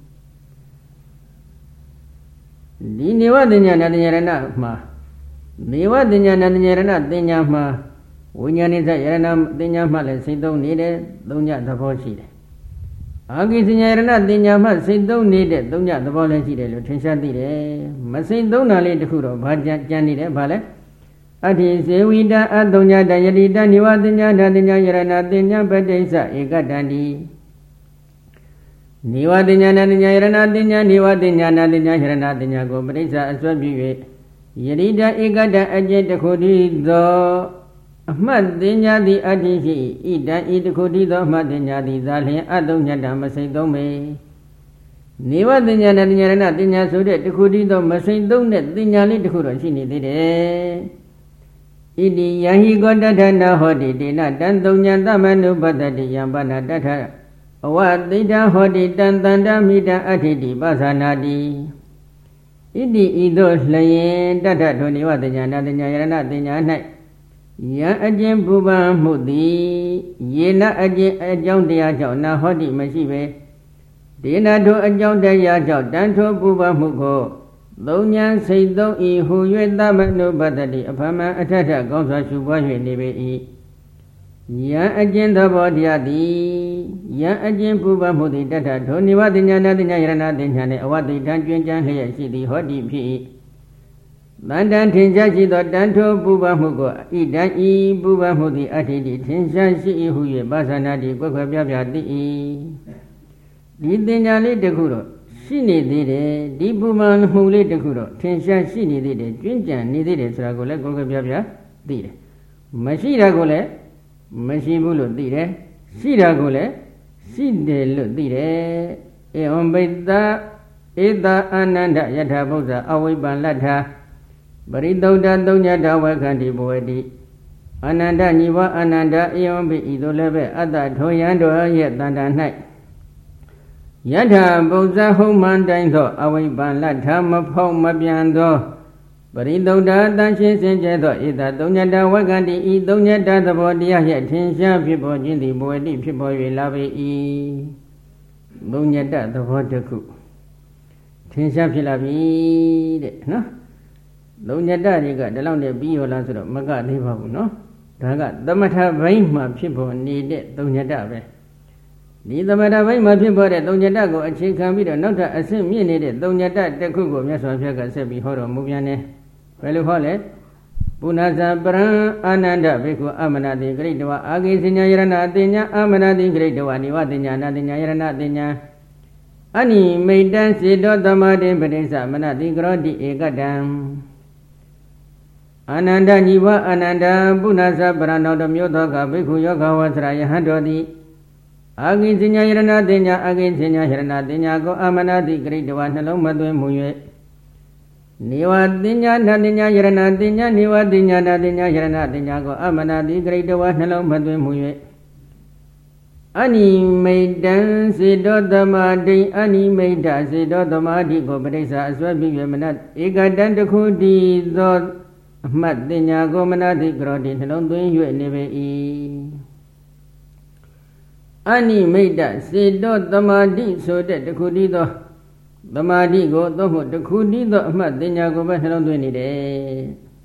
ဒီနိဝတင်ညာနာတင်ညာယရဏမှာနေဝတဉာဏတဉာဏတင်ညာမှာဝိညာဏိသယရဏတင်ညာမှာလည်းစိတ်သုံးနေတဲ့သုံးညသဘောရှိတယ်။အာဂိစဉာယရဏတင်ညာမှာစိတ်သုံးနေတဲ့သုံးညသဘောလည်းရှိတယ်လို့ထင်ရှားသိတယ်။မစိတ်သုံးတာလေးတခုတော့ဘာကြံကြံနေတယ်ဘာလဲ။အဋ္ဌိစေဝိတအသုံးညတယတိတနိဝတဉာဏတဉာယရဏတင်ညာပတိစ္ဆဧကတန္တိနိဝတဉာဏတဉာယရဏတင်ညာနိဝတဉာဏတဉာယရဏတင်ညာကိုပတိစ္ဆအစွဲပြု၍ယရိတဧကတအကျင့်တခုတည်းသောအမှတ်တင်ညာသည်အတ္တိရှိဣဒံဤတခုတည်းသောအမှတ်တင်ညာသည်သာလျှင်အတုံညတမစိတ်သုံးပေနေဝတင်ညာနဲ့တင်ညာရဏတင်ညာဆိုတဲ့တခုတည်းသောမစိတ်သုံးတဲ့တင်ညာလေးတခုတော့ရှိနေသေးတယ်ဣတိယဟိကောတထနာဟောတိတေနတံသုံးညာသမနုပတ္တိယံပနာတထအဝသိတဟောတိတံတန္တမိတံအဋ္ဌိတိပသနာတိဣတိဤသို့လျင်တတ္ထထိုနိဝတညာနာတညာယရဏတညာ၌ယံအကျဉ်ပူပန်မှုသည်ယေနအကျဉ်အကြောင်းတရားကြောင့်နာဟောတိမရှိပဲဒေနာထိုအကြောင်းတရားကြောင့်တန်ထိုပူပန်မှုကိုသုံးညာစိတ်သုံးဤဟူ၍သမနုပတ္တိအဖမံအထထကောင်းစွာရှုပွား၍နေပေ၏ယံအကျဉ်သဘောတရားသည်ယံအကျဉ်ပူပန်မှုသည်တထထိုနိဝတညာနာတညာယရဏတညာနှင့်အဝတိတံကျွင်းကျန်းလျက်ရှိသည်ဟောတိဖြစ်၏တန်တန်ထင်ရှားရှိသောတန်ထိုပူပန်မှုကိုဣဒံဤပူပန်မှုသည်အဋ္ဌိတိထင်ရှားရှိ၏ဟု၍ပါဠနာတိကွက်ကွက်ပြပြသိ၏ဒီသင်ညာလေးတစ်ခုတော့ရှိနေသေးတယ်ဒီပူပန်မှုလေးတစ်ခုတော့ထင်ရှားရှိနေသေးတယ်ကျွင်းကြံနေသေးတယ်ဆိုတာကိုလည်းကွက်ကွက်ပြပြသိတယ်မရှိတာကိုလည်းမရှိဘူးလို့သိတယ်ရှိတာကိုလည်းရှိတယ်လို့သိတယ်ဧဝံပိတ္တဧတာအာနန္ဒယထာဘုဇ္ဇအဝိပ္ပံလတ္ထာပရိသုဒ္ဓသုံးညတဝခန္တိဘဝတိအာနန္ဒညီဝအာနန္ဒဧဝံပိဤသို့လည်းပဲအတ္တထောယံတော်ရဲ့တန်တာ၌ယထာဘုဇ္ဇဟုံမှန်တိုင်းသောအဝိပ္ပံလတ္ထာမဖောက်မပြန်သောပရိသုဒ္ဓတန်ရှင်းစင်ကြဲသောဧတသုံးညတဝခန္တိဤသုံးညတသဘောတရားရဲ့ထင်ရှားဖြစ်ပေါ်ခြင်းသည်ဘဝတိဖြစ်ပေါ်၍လာပေ၏သုံးညတသဘောတစ်ခုထင်ရှားဖြစ်လာပြီတဲ့နော်သုံးညတတွေကဒီလောက်နဲ့ပြီးရောလားဆိုတော့မကသေးပါဘူးနော်ဒါကသမထဘိုင်းမှာဖြစ်ပေါ်နေတဲ့သုံးညတပဲဒီသမထဘိုင်းမှာဖြစ်ပေါ်တဲ့သုံးညတကိုအခြေခံပြီးတော့နောက်ထပ်အဆင့်မြင့်နေတဲ့သုံးညတတစ်ခုကိုမြတ်စွာဘုရားကဆက်ပြီးဟောတော်မူပြန်တယ်ဘယ်လိုဟောလဲပုဏ္ဏဇာပရံအာနန္ဒဘေကုအမနာတိဂရိတဝအာဂိစညာယရဏအတိညာအမနာတိဂရိတဝနိဝတညာနာတညာယရဏအတိညာအနိမိတံစေတောသမာတိပတိသမနတိကရောတိဧကတံအာနန္ဒညီဝအာနန္ဒပုဏ္ဏဇာပရဏောတမျိုးသောကဘေကုယောဂဝဆရာယဟန်တော်တိအာဂိစညာယရဏအတိညာအာဂိစညာယရဏအတိညာကိုအမနာတိဂရိတဝနှလုံးမသွင်းမူ၍နိဝတိညာနာတိညာယရဏတိညာနိဝတိညာနာတိညာယရဏတိညာကိုအမနာတိဂရိတဝနှလုံးမသွင်းမူ၍အနိမိတံစေတောသမာတိအနိမိတစေတောသမာတိကိုပဋိစ္စအစွဲပြု၍မနဧကတံတခုတည်သောအမှတ်တိညာကိုမနတိကရောတိနှလုံးသွင်း၍နေပေ၏အနိမိတစေတောသမာတိဆိုတဲ့တခုတည်သောသမာဓိကိုသို့မဟုတ်တခုတည်းသောအမှတ်တင်ညာကိုပဲနှလုံးသွင်းနေတယ်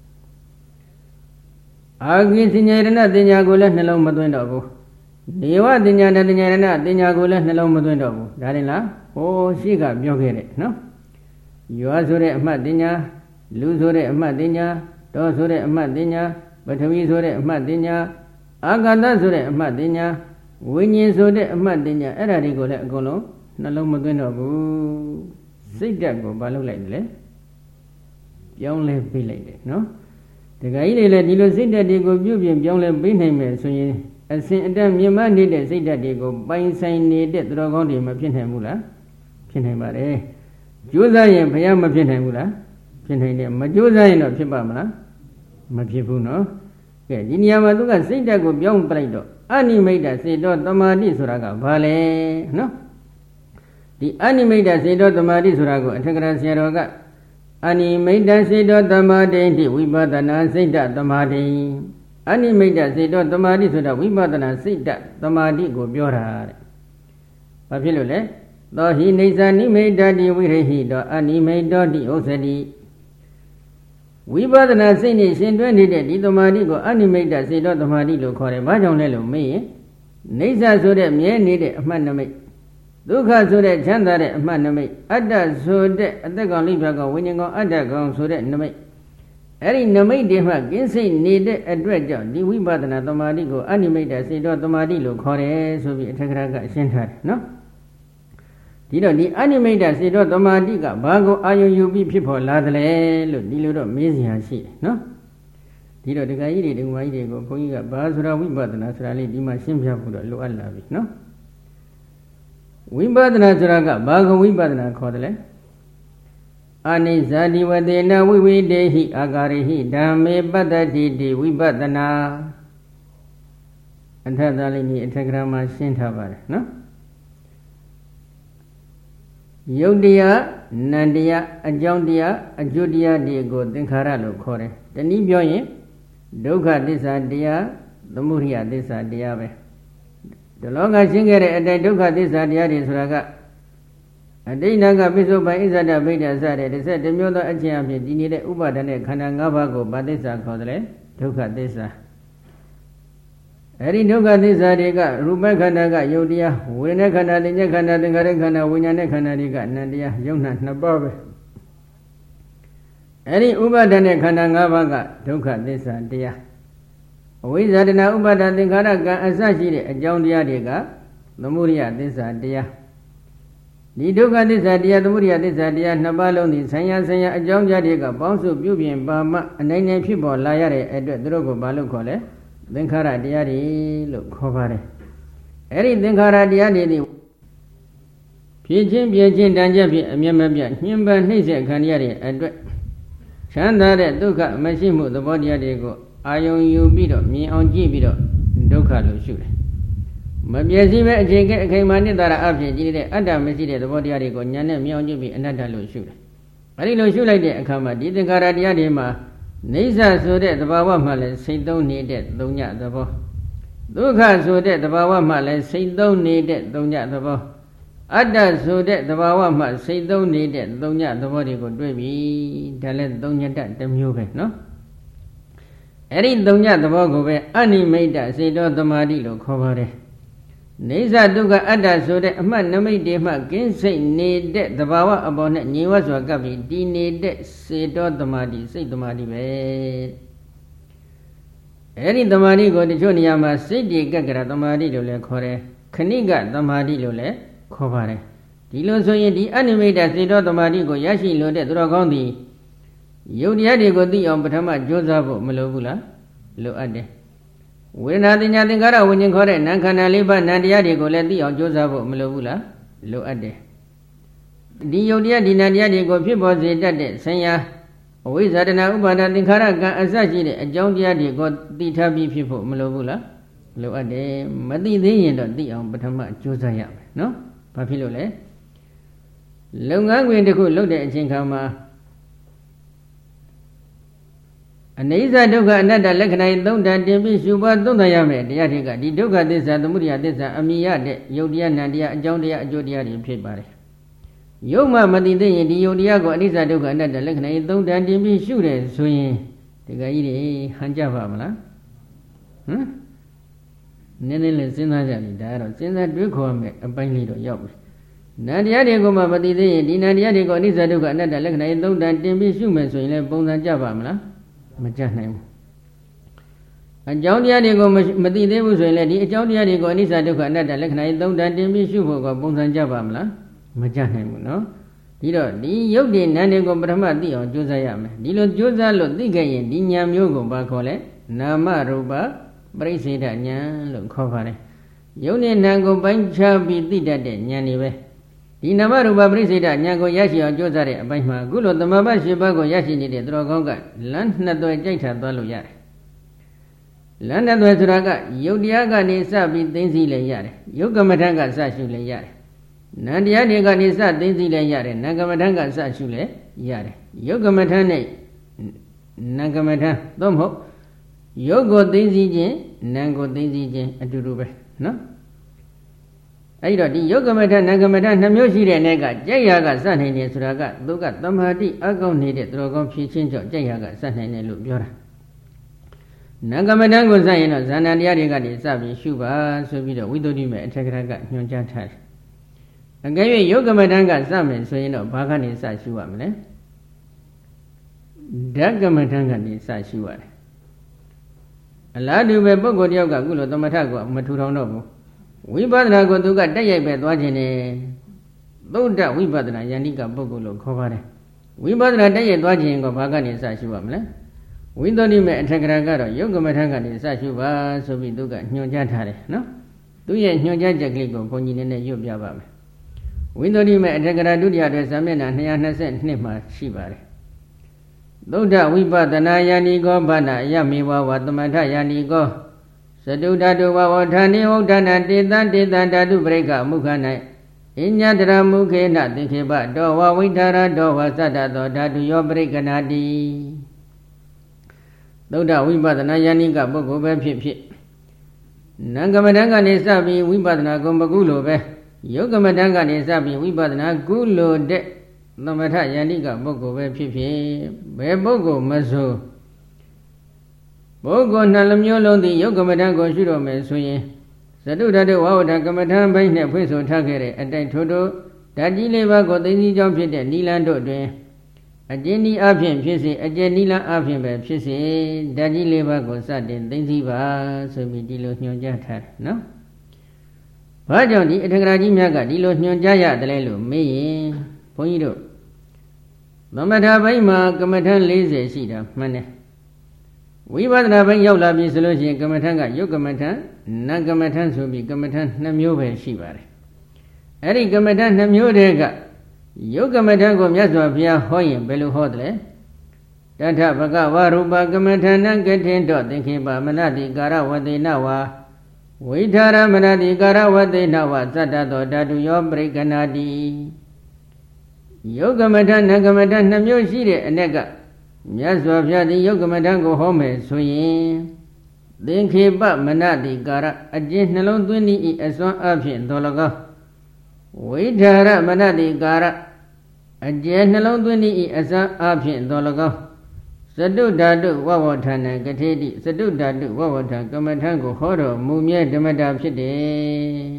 အာဂိစဉ္ညာရဏတင်ညာကိုလည်းနှလုံးမသွင်းတော့ဘူးနေဝတင်ညာနဲ့တင်ညာရဏတင်ညာကိုလည်းနှလုံးမသွင်းတော့ဘူးဒါရင်လားဟိုရှိကပြောခဲ့တယ်နော်ရွာဆိုတဲ့အမှတ်တင်ညာလူဆိုတဲ့အမှတ်တင်ညာတောဆိုတဲ့အမှတ်တင်ညာပထဝီဆိုတဲ့အမှတ်တင်ညာအာဂတဆိုတဲ့အမှတ်တင်ညာဝိညာဉ်ဆိုတဲ့အမှတ်တင်ညာအဲ့ဒါတွေကိုလည်းအကုန်လုံးနှလုံးမသွင်းတော့ဘူးစိတ်ဓာတ်ကိုမလုပ်လိုက်တယ်လေပြောင်းလဲပေးလိုက်တယ်နော်တခါကြီးလေလေဒီလိုစိတ်ဓာတ်တွေကိုပြုပြင်ပြောင်းလဲပေးနိုင်မယ်ဆိုရင်အစဉ်အတန်းမြင့်မနေတဲ့စိတ်ဓာတ်တွေကိုပိုင်ဆိုင်နေတဲ့သူတော်ကောင်းတွေမဖြစ်နိုင်ဘူးလားဖြစ်နိုင်ပါတယ်ကြိုးစားရင်ဘုရားမဖြစ်နိုင်ဘူးလားဖြစ်နိုင်တယ်မကြိုးစားရင်တော့ဖြစ်ပါမလားမဖြစ်ဘူးနော်ကဲဒီနေရာမှာသူကစိတ်ဓာတ်ကိုပြောင်းပလိုက်တော့အနိမိတ်တစေတောသမာဓိဆိုတာကဘာလဲနော်ဒီအနိမိတ်တစေတောသမာဓိဆိုတာကိုအထက်ကရာဆရာတော်ကအနိမိတ်တစေတောသမာဓိတိဝိပဿနာစိတ်တသမာဓိအနိမိတ်တစေတောသမာဓိဆိုတာဝိပဿနာစိတ်တသမာဓိကိုပြောတာတဲ့ဘာဖြစ်လို့လဲသောဟိနေသနိမိတ်တတိဝိရိဟိတောအနိမိတ်တောတိဥစ္စတိဝိပဿနာစိတ်နဲ့ရှင်တွဲနေတဲ့ဒီသမာဓိကိုအနိမိတ်တစေတောသမာဓိလို့ခေါ်တယ်ဘာကြောင့်လဲလို့မေးရင်နေသဆိုတဲ့မြဲနေတဲ့အမှတ်နမိတ်ဒုက္ခဆိုတဲ့ချမ်းသာတဲ့အမှတ်နမိတ်အတ္တဆိုတဲ့အသက်ကောင်လိပ်ပြကောင်ဝိညာဉ်ကောင်အတ္တကောင်ဆိုတဲ့နမိတ်အဲ့ဒီနမိတ်တွေမှကင်းစိတ်နေတဲ့အတွက်ကြောင့်ဒီဝိပဿနာသမာဓိကိုအနိမိတ်တစေတောသမာဓိလို့ခေါ်တယ်ဆိုပြီးအထက်ကရာကရှင်းထားတယ်နော်ဒီတော့ဒီအနိမိတ်တစေတောသမာဓိကဘာကိုအာယုံယူပြီးဖြစ်ပေါ်လာသလဲလို့ဒီလိုတော့မေးစရာရှိတယ်နော်ဒီတော့ဒကာကြီးတွေဒကာမကြီးတွေကိုဘုန်းကြီးကဘာဆိုတာဝိပဿနာဆိုတာလေးဒီမှာရှင်းပြဖို့တော့လိုအပ်လာပြီနော်ဝိပဿနာဆိုတာကဘာကိုဝိပဿနာခေါ်တယ်လဲအနိစ္စတိဝတေနဝိဝိတေဟိအာကာရိဟိဓမ္မေပတ္တတိတိဝိပဿနာအထက်သားလေးကြီးအထက်ကရာမှာရှင်းထားပါတယ်နော်ယုတ်တရားနန္တရားအကြောင်းတရားအကျိုးတရားတွေကိုသင်္ခါရလို့ခေါ်တယ်တနည်းပြောရင်ဒုက္ခသစ္စာတရားသမုဒိယသစ္စာတရားပဲဒီလောကရှင်းခဲ့တဲ့အတိုင်းဒုက္ခသစ္စာတရားတွေဆိုတာကအတိဏကပိစ္ဆုပန်ဣဇဒဗိဒ္ဓစတဲ့တစ်ဆက်တစ်မျိုးသောအချင်းအဖြစ်ဒီနေတဲ့ဥပါဒနဲ့ခန္ဓာ၅ပါးကိုဗာသစ္စာခေါ်တယ်ဒုက္ခသစ္စာအဲဒီဒုက္ခသစ္စာတွေကရူပခန္ဓာကယုတ်တရားဝေဒနာခန္ဓာသင်္ညခန္ဓာသင်္ခါရခန္ဓာဝိညာဉ်ခန္ဓာတွေကနံတရားယုံနာနှစ်ပါးပဲအဲဒီဥပါဒနဲ့ခန္ဓာ၅ပါးကဒုက္ခသစ္စာတရားအဝိဇ္ဇာတဏဥပါဒသင်္ခါရကံအစရှိတဲ့အကြောင်းတရားတွေကသမုဒိယသစ္စာတရားဒီဒုက္ခသစ္စာတရားသမုဒိယသစ္စာတရားနှစ်ပါးလုံးဒီဆံရဆံရအကြောင်းတရားတွေကပေါင်းစုပြုပြင်ပါမှအနိုင်နိုင်ဖြစ်ပေါ်လာရတဲ့အတွက်သူတို့ကိုဘာလို့ခေါ်လဲသင်္ခါရတရားတွေလို့ခေါ်ပါတယ်အဲ့ဒီသင်္ခါရတရားတွေဒီဖြည့်ချင်းပြည့်ချင်းတန်ကြဖြင့်အမျက်မပြတ်ညှင်းပန်းနှိမ့်ဆက်ခံရတဲ့အတွက်ချမ်းသာတဲ့ဒုက္ခမရှိမှုသဘောတရားတွေကိုအာယုံယူပြီးတော့မြင်အောင်ကြည့်ပြီးတော့ဒုက္ခလို့ရှုတယ်မပြည့်စည်ပဲအချိန်ကအချိန်မှနိတ္တရာအဖြစ်ကြည့်တဲ့အတ္တမရှိတဲ့သဘောတရားတွေကိုဉာဏ်နဲ့မြင်အောင်ကြည့်ပြီးအနတ္တလို့ရှုတယ်အဲဒီလိုရှုလိုက်တဲ့အခါမှာဒီသင်္ခါရတရားတွေမှာနိစ္စဆိုတဲ့သဘာဝမှလည်းစိတ်သုံးနေတဲ့သုံးညသဘောဒုက္ခဆိုတဲ့သဘာဝမှလည်းစိတ်သုံးနေတဲ့သုံးညသဘောအတ္တဆိုတဲ့သဘာဝမှစိတ်သုံးနေတဲ့သုံးညသဘောတွေကိုတွေ့ပြီဒါလည်းသုံးညတတစ်မျိုးပဲနော်အဲ့ဒီသုံးညသဘောကိုပဲအနိမိတ်တစေတောသမာဓိလို့ခေါ်ပါတယ်နိစ္စဒုက္ခအတ္တဆိုတဲ့အမှတ်နမိတ်တွေမှကင်းစိတ်နေတဲ့သဘာဝအပေါ်နဲ့ညီဝတ်စွာကပ်ပြီးတည်နေတဲ့စေတောသမာဓိစိတ်သမာဓိပဲအဲ့ဒီသမာဓိကိုတချို့နေရာမှာစိတ်တည်ကက္ကရသမာဓိလို့လည်းခေါ်တယ်ခဏိကသမာဓိလို့လည်းခေါ်ပါတယ်ဒီလိုဆိုရင်ဒီအနိမိတ်တစေတောသမာဓိကိုရရှိလို့တဲ့သူတော်ကောင်းသည်ယုတ်တရားတွေကိုသိအောင်ပထမကြိုးစားဖို့မလိုဘူးလားလိုအပ်တယ်ဝေဒနာတင်ညာသင်္ခါရဝิญဉ်ခေါ်တဲ့နာမ်ခန္ဓာလေးပါးနာမ်တရားတွေကိုလည်းသိအောင်ကြိုးစားဖို့မလိုဘူးလားလိုအပ်တယ်ဒီယုတ်တရားဒီနာမ်တရားတွေကိုဖြစ်ပေါ်စေတတ်တဲ့ဆံရအဝိဇ္ဇာတဏဥပါဒသင်္ခါရကံအစရှိတဲ့အကြောင်းတရားတွေကိုသိထားပြီးဖြစ်ဖို့မလိုဘူးလားလိုအပ်တယ်မသိသေးရင်တော့သိအောင်ပထမကြိုးစားရမယ်နော်ဘာဖြစ်လို့လဲလုပ်ငန်းခွင်တစ်ခုလုပ်တဲ့အချိန်ခါမှာအနိစ္စဒုက္ခအနတ္တလက္ခဏာ၏သုံးတန်တင်ပြီးရှုပွားသုံးသပ်ရမယ်တရားတွေကဒီဒုက္ခသစ္စာသမုဒယသစ္စာအမိရတဲ့ယုတ်တရားနံတရားအကြောင်းတရားအကျိုးတရားတွေဖြစ်ပါတယ်ယုတ်မှမသိသေးရင်ဒီယုတ်တရားကိုအနိစ္စဒုက္ခအနတ္တလက္ခဏာ၏သုံးတန်တင်ပြီးရှုတယ်ဆိုရင်ဒီကကြီးတွေဟန်ကြပါမလားဟမ်နည်းနည်းလေးစဉ်းစားကြပြီဒါကတော့စဉ်းစားတွေးခေါ်မယ်အပိုင်းလေးတော့ရောက်ပြီနံတရားတွေကိုမှမသိသေးရင်ဒီနံတရားတွေကိုအနိစ္စဒုက္ခအနတ္တလက္ခဏာ၏သုံးတန်တင်ပြီးရှုမယ်ဆိုရင်လည်းပုံစံကြပါမလားမကြနိုင်ဘူးအကြောင်းတရားတွေကိုမသိသေးဘူးဆိုရင်လည်းဒီအကြောင်းတရားတွေကိုအနိစ္စဒုက္ခအနတ္တလက္ခဏာသုံးတန်တင်ပြီးရှုဖို့ကပုံစံကြပါမလားမကြနိုင်ဘူးနော်ဒီတော့ဒီယုတ်ဒီနံတွေကိုပထမသိအောင်ကြိုးစားရမယ်ဒီလိုကြိုးစားလို့သိခဲ့ရင်ဒီဉာဏ်မျိုးကိုဘာခေါ်လဲနာမရူပပရိစ္ဆေဒဉာဏ်လို့ခေါ်ပါတယ်ယုတ်နဲ့နံကိုပိုင်းခြားပြီးသိတတ်တဲ့ဉာဏ်တွေပဲဒီနာမရူပပရိစ္ဆေဒဉာဏ်ကိုရရှိအောင်ကြိုးစားတဲ့အပိုင်းမှာအခုလိုသမဘ၈ပါးကိုရရှိနေတဲ့သူတော်ကောင်းကလမ်းနှစ်သွယ်ကြိုက်ထသွားလို့ရတယ်လမ်းနှစ်သွယ်ဆိုတာကယုတ်တရားကနေစပြီးသိသိလည်းရတယ်ယုတ်ကမ္မထံကစရှုလည်းရတယ်နံတရားတွေကနေစသိသိလည်းရတယ်နံကမ္မထံကစရှုလည်းရတယ်ယုတ်ကမ္မထံနဲ့နံကမ္မထံသို့မဟုတ်ယုတ်ကိုသိသိခြင်းနံကိုသိသိခြင်းအတူတူပဲနော်အဲ့တော့ဒီယုတ်ကမထနံကမထနှမျိုးရှိတဲ့နေ့ကကြက်ရကစနိုင်တယ်ဆိုတာကသူကသမာဓိအကောင်းနေတဲ့သူတော်ကောင်းဖြည့်ချင်းကြောင့်ကြက်ရကစနိုင်တယ်လို့ပြောတာနံကမထကိုစရင်တော့ဇာဏတရားတွေကနေစပြီးရှုပါဆိုပြီးတော့ဝိသုဒ္ဓိမေအထက်ကရကညွှန်ကြားထားတယ်အကယ်၍ယုတ်ကမထကစမယ်ဆိုရင်တော့ဘာကနေစရှုရမလဲဓကမထကနေစရှုရတယ်အလားတူပဲပုဂ္ဂိုလ်တယောက်ကအခုလိုသမထကိုမထူထောင်တော့ဘူးဝိပဿနာကိုသူကတက်ရိုက်ပဲသွားခြင်းနဲ့သုဒ္ဓဝိပဿနာယန္တိကပုဂ္ဂိုလ်လို့ခေါ်ပါတယ်ဝိပဿနာတက်ရိုက်သွားခြင်းကဘာကနေစရှုရမလဲဝိသုဒ္ဓိမေအထက်ကရကတော့ယုတ်ကမထကနေစရှုပါဆိုပြီးသူကညွှန်ကြားထားတယ်နော်သူရဲ့ညွှန်ကြားချက်ကလေးကိုဘုန်းကြီးနည်းနည်းရွတ်ပြပါမယ်ဝိသုဒ္ဓိမေအထက်ကရဒုတိယတွင်ဇာမျက်နှာ၂၂၂မှာရှိပါတယ်သုဒ္ဓဝိပဿနာယန္တိကောဘာနာယမေဝဝသမထယန္တိကောသတုဓာတုဝဝဌာနေဝဋ္ဌနာတေတံတေတံဓာတုပရိက္ခမုခ၌ဧညတရမုခေနသင်္ခေပတောဝဝိထာရတောဝသတ္တသောဓာတုယောပရိက္ခဏာတိသုဒ္ဓဝိပဿနာယန္တိကပုဂ္ဂိုလ်ပဲဖြစ်ဖြစ်နံကမ္မဋ္ဌာန်းကနေစပြီးဝိပဿနာကုံပကုလိုပဲယုတ်ကမ္မဋ္ဌာန်းကနေစပြီးဝိပဿနာကုလိုတဲ့သမထယန္တိကပုဂ္ဂိုလ်ပဲဖြစ်ဖြစ်ဘယ်ပုဂ္ဂိုလ်မဆိုပုဂ္ဂိုလ်နှလုံးမျိုးလုံးသည်ယုတ်ကမ္မဋ္ဌာန်းကိုရှုတော်မယ်ဆိုရင်သတုဓာတုဝဝထကမ္မဋ္ဌာန်းဘိုင်းနဲ့ဖွင့်ဆိုထားခဲ့တဲ့အတိုင်းထို့ထို့ဓာတ်ကြီးလေးပါးကိုသိသိကြောင်းဖြစ်တဲ့နိလန်းတို့တွင်အကျဉ်းဤအဖြစ်ဖြစ်စေအကျဉ်းနိလန်းအဖြစ်ပဲဖြစ်စေဓာတ်ကြီးလေးပါးကိုစတင်သိသိပါဆိုပြီးဒီလိုညွှန်ကြားထားတယ်နော်။ဘာကြောင့်ဒီအထက်ကရာကြီးများကဒီလိုညွှန်ကြားရတယ်လဲလို့မေးရင်ဘုန်းကြီးတို့သမထဘိုင်းမှာကမ္မဋ္ဌာန်း၄၀ရှိတာမှန်တယ်ဝိပဿနာဘိုင်းရောက်လာပြီဆိုလို့ရှိရင်ကမ္မဋ္ဌာန်းကယုတ်ကမ္မဋ္ဌာန်းနံကမ္မဋ္ဌာန်းဆိုပြီးကမ္မဋ္ဌာန်းနှစ်မျိုးပဲရှိပါတယ်အဲ့ဒီကမ္မဋ္ဌာန်းနှစ်မျိုးတည်းကယုတ်ကမ္မဋ္ဌာန်းကိုမြတ်စွာဘုရားဟောရင်ဘယ်လိုဟောတယ်လဲတထဘဂဝရူပကမ္မဋ္ဌာန်းကထေတောသင်္ခေပမနတိကာရဝတိနဝါဝိထာရမနတိကာရဝတိနဝါသတ္တသောဓာတုယောပရိက္ခဏာတိယုတ်ကမ္မဋ္ဌာန်းနံကမ္မဋ္ဌာန်းနှစ်မျိုးရှိတဲ့အ ਨੇ ကမြတ်စွာဘုရားဒီယုတ်ကမ္မဋ္ဌာန်းကိုဟောမယ်ဆိုရင်သင်္ခေပမနတိကာရအကျဉ်နှလုံးသွင်းဤအစွမ်းအဖြစ်တော်၎င်းဝိထာရမနတိကာရအကျဉ်နှလုံးသွင်းဤအစွမ်းအဖြစ်တော်၎င်းသတုဓာတုဝဝဌာနကထေတိသတုဓာတုဝဝဌာကမ္မဋ္ဌာန်းကိုဟောတော်မူမြဲဓမ္မတာဖြစ်တယ်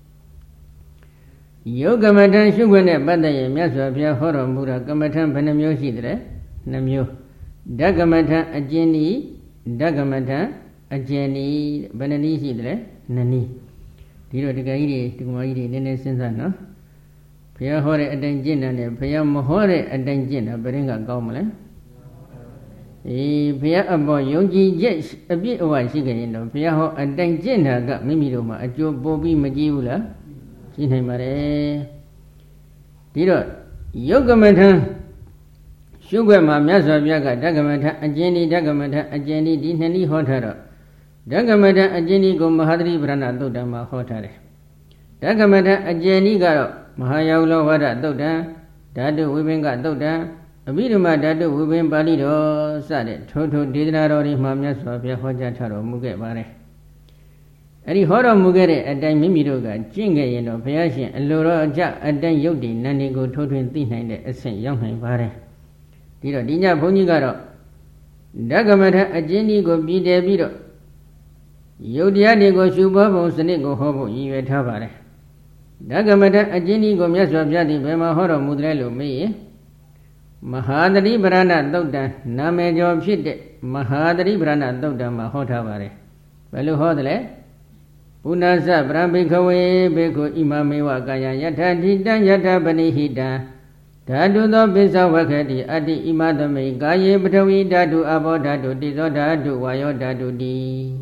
ယုတ်ကမ္မဋ္ဌာန်းရှုခွင့်နဲ့ပတ်သက်ရင်မြတ်စွာဘုရားဟောတော်မူတာကမ္မဋ္ဌာန်းဘယ်နှမျိုးရှိသလဲနှမျိုးဓကမထအကျဉ်ဤဓကမထအကျဉ်ဤဘယ်နှနည်းရှိသလဲနှစ်နည်းဒီတော့တကကြီးတွေဒီကမကြီးတွေနည်းနည်းစဉ်းစားနော်ဘုရားဟောတဲ့အတိုင်းကျင့်တယ်နဲ့ဘုရားမဟောတဲ့အတိုင်းကျင့်တာဘယ်ရင်ကကောင်းမလဲအေးဘုရားအပေါ်ယုံကြည်ချက်အပြည့်အဝရှိကြရင်တော့ဘုရားဟောအတိုင်းကျင့်တာကမိမိတို့မှာအကျိုးပိုပြီးမကြည့်ဘူးလားကြည့်နိုင်ပါတယ်ဒီတော့ယုတ်ကမထရှုခွက်မှာမြတ်စွာဘုရားကဓကမထအကျဉ်ဒီဓကမထအကျဉ်ဒီဒီနှစ်နည်းဟောထားတော့ဓကမထအကျဉ်ဒီကိုမဟာသတိပဋ္ဌာန်သုတ်တံမှာဟောထားတယ်ဓကမထအကျဉ်ဒီကတော့မဟာယောလောဝါဒသုတ်တံဓာတုဝိပင်္ဂသုတ်တံအဘိဓမ္မာဓာတုဝိပင်ပါဠိတော်စတဲ့ထိုထိုဒေသနာတော်တွေမှာမြတ်စွာဘုရားဟောကြားထားတော်မူခဲ့ပါတယ်အဲ့ဒီဟောတော်မူခဲ့တဲ့အတိုင်းမိမိတို့ကကျင့်ခဲ့ရင်တော့ဘုရားရှင်အလိုတော်အကျအတိုင်းယုတ်ဒီနန္ဒီကိုထိုးထွင်းသိနိုင်တဲ့အဆင့်ရောက်နိုင်ပါတယ်ဒီတော့ဒီညဘုန်းကြီးကတော့ဓကမထအကျဉ်းဒီကိုပြည်တယ်ပြီးတော့ယုတ်တရားတွေကိုရှုပွားပုံစနစ်ကိုဟောဖို့ရည်ရွယ်ထားပါတယ်ဓကမထအကျဉ်းဒီကိုမြတ်စွာဘုရားဒီဘယ်မှာဟောတော်မူတယ်လို့မေးရင်မဟာသတိပဋ္ဌာန်သုတ်တံနာမည်ကျော်ဖြစ်တဲ့မဟာသတိပဋ္ဌာန်သုတ်တံမှာဟောထားပါတယ်ဘယ်လိုဟောတယ်လဲပုဏ္ဏစပရံဘိခဝေဘေခုဣမမေဝကာယယထာတိတံယထာပနိဟိတံဓာတုသောပိစ္ဆဝခတိအတ္တိဣမသမိကာယေပထဝီဓာတုအဘောဓာတုတိဇောဓာတုဝါယောဓာတုတိ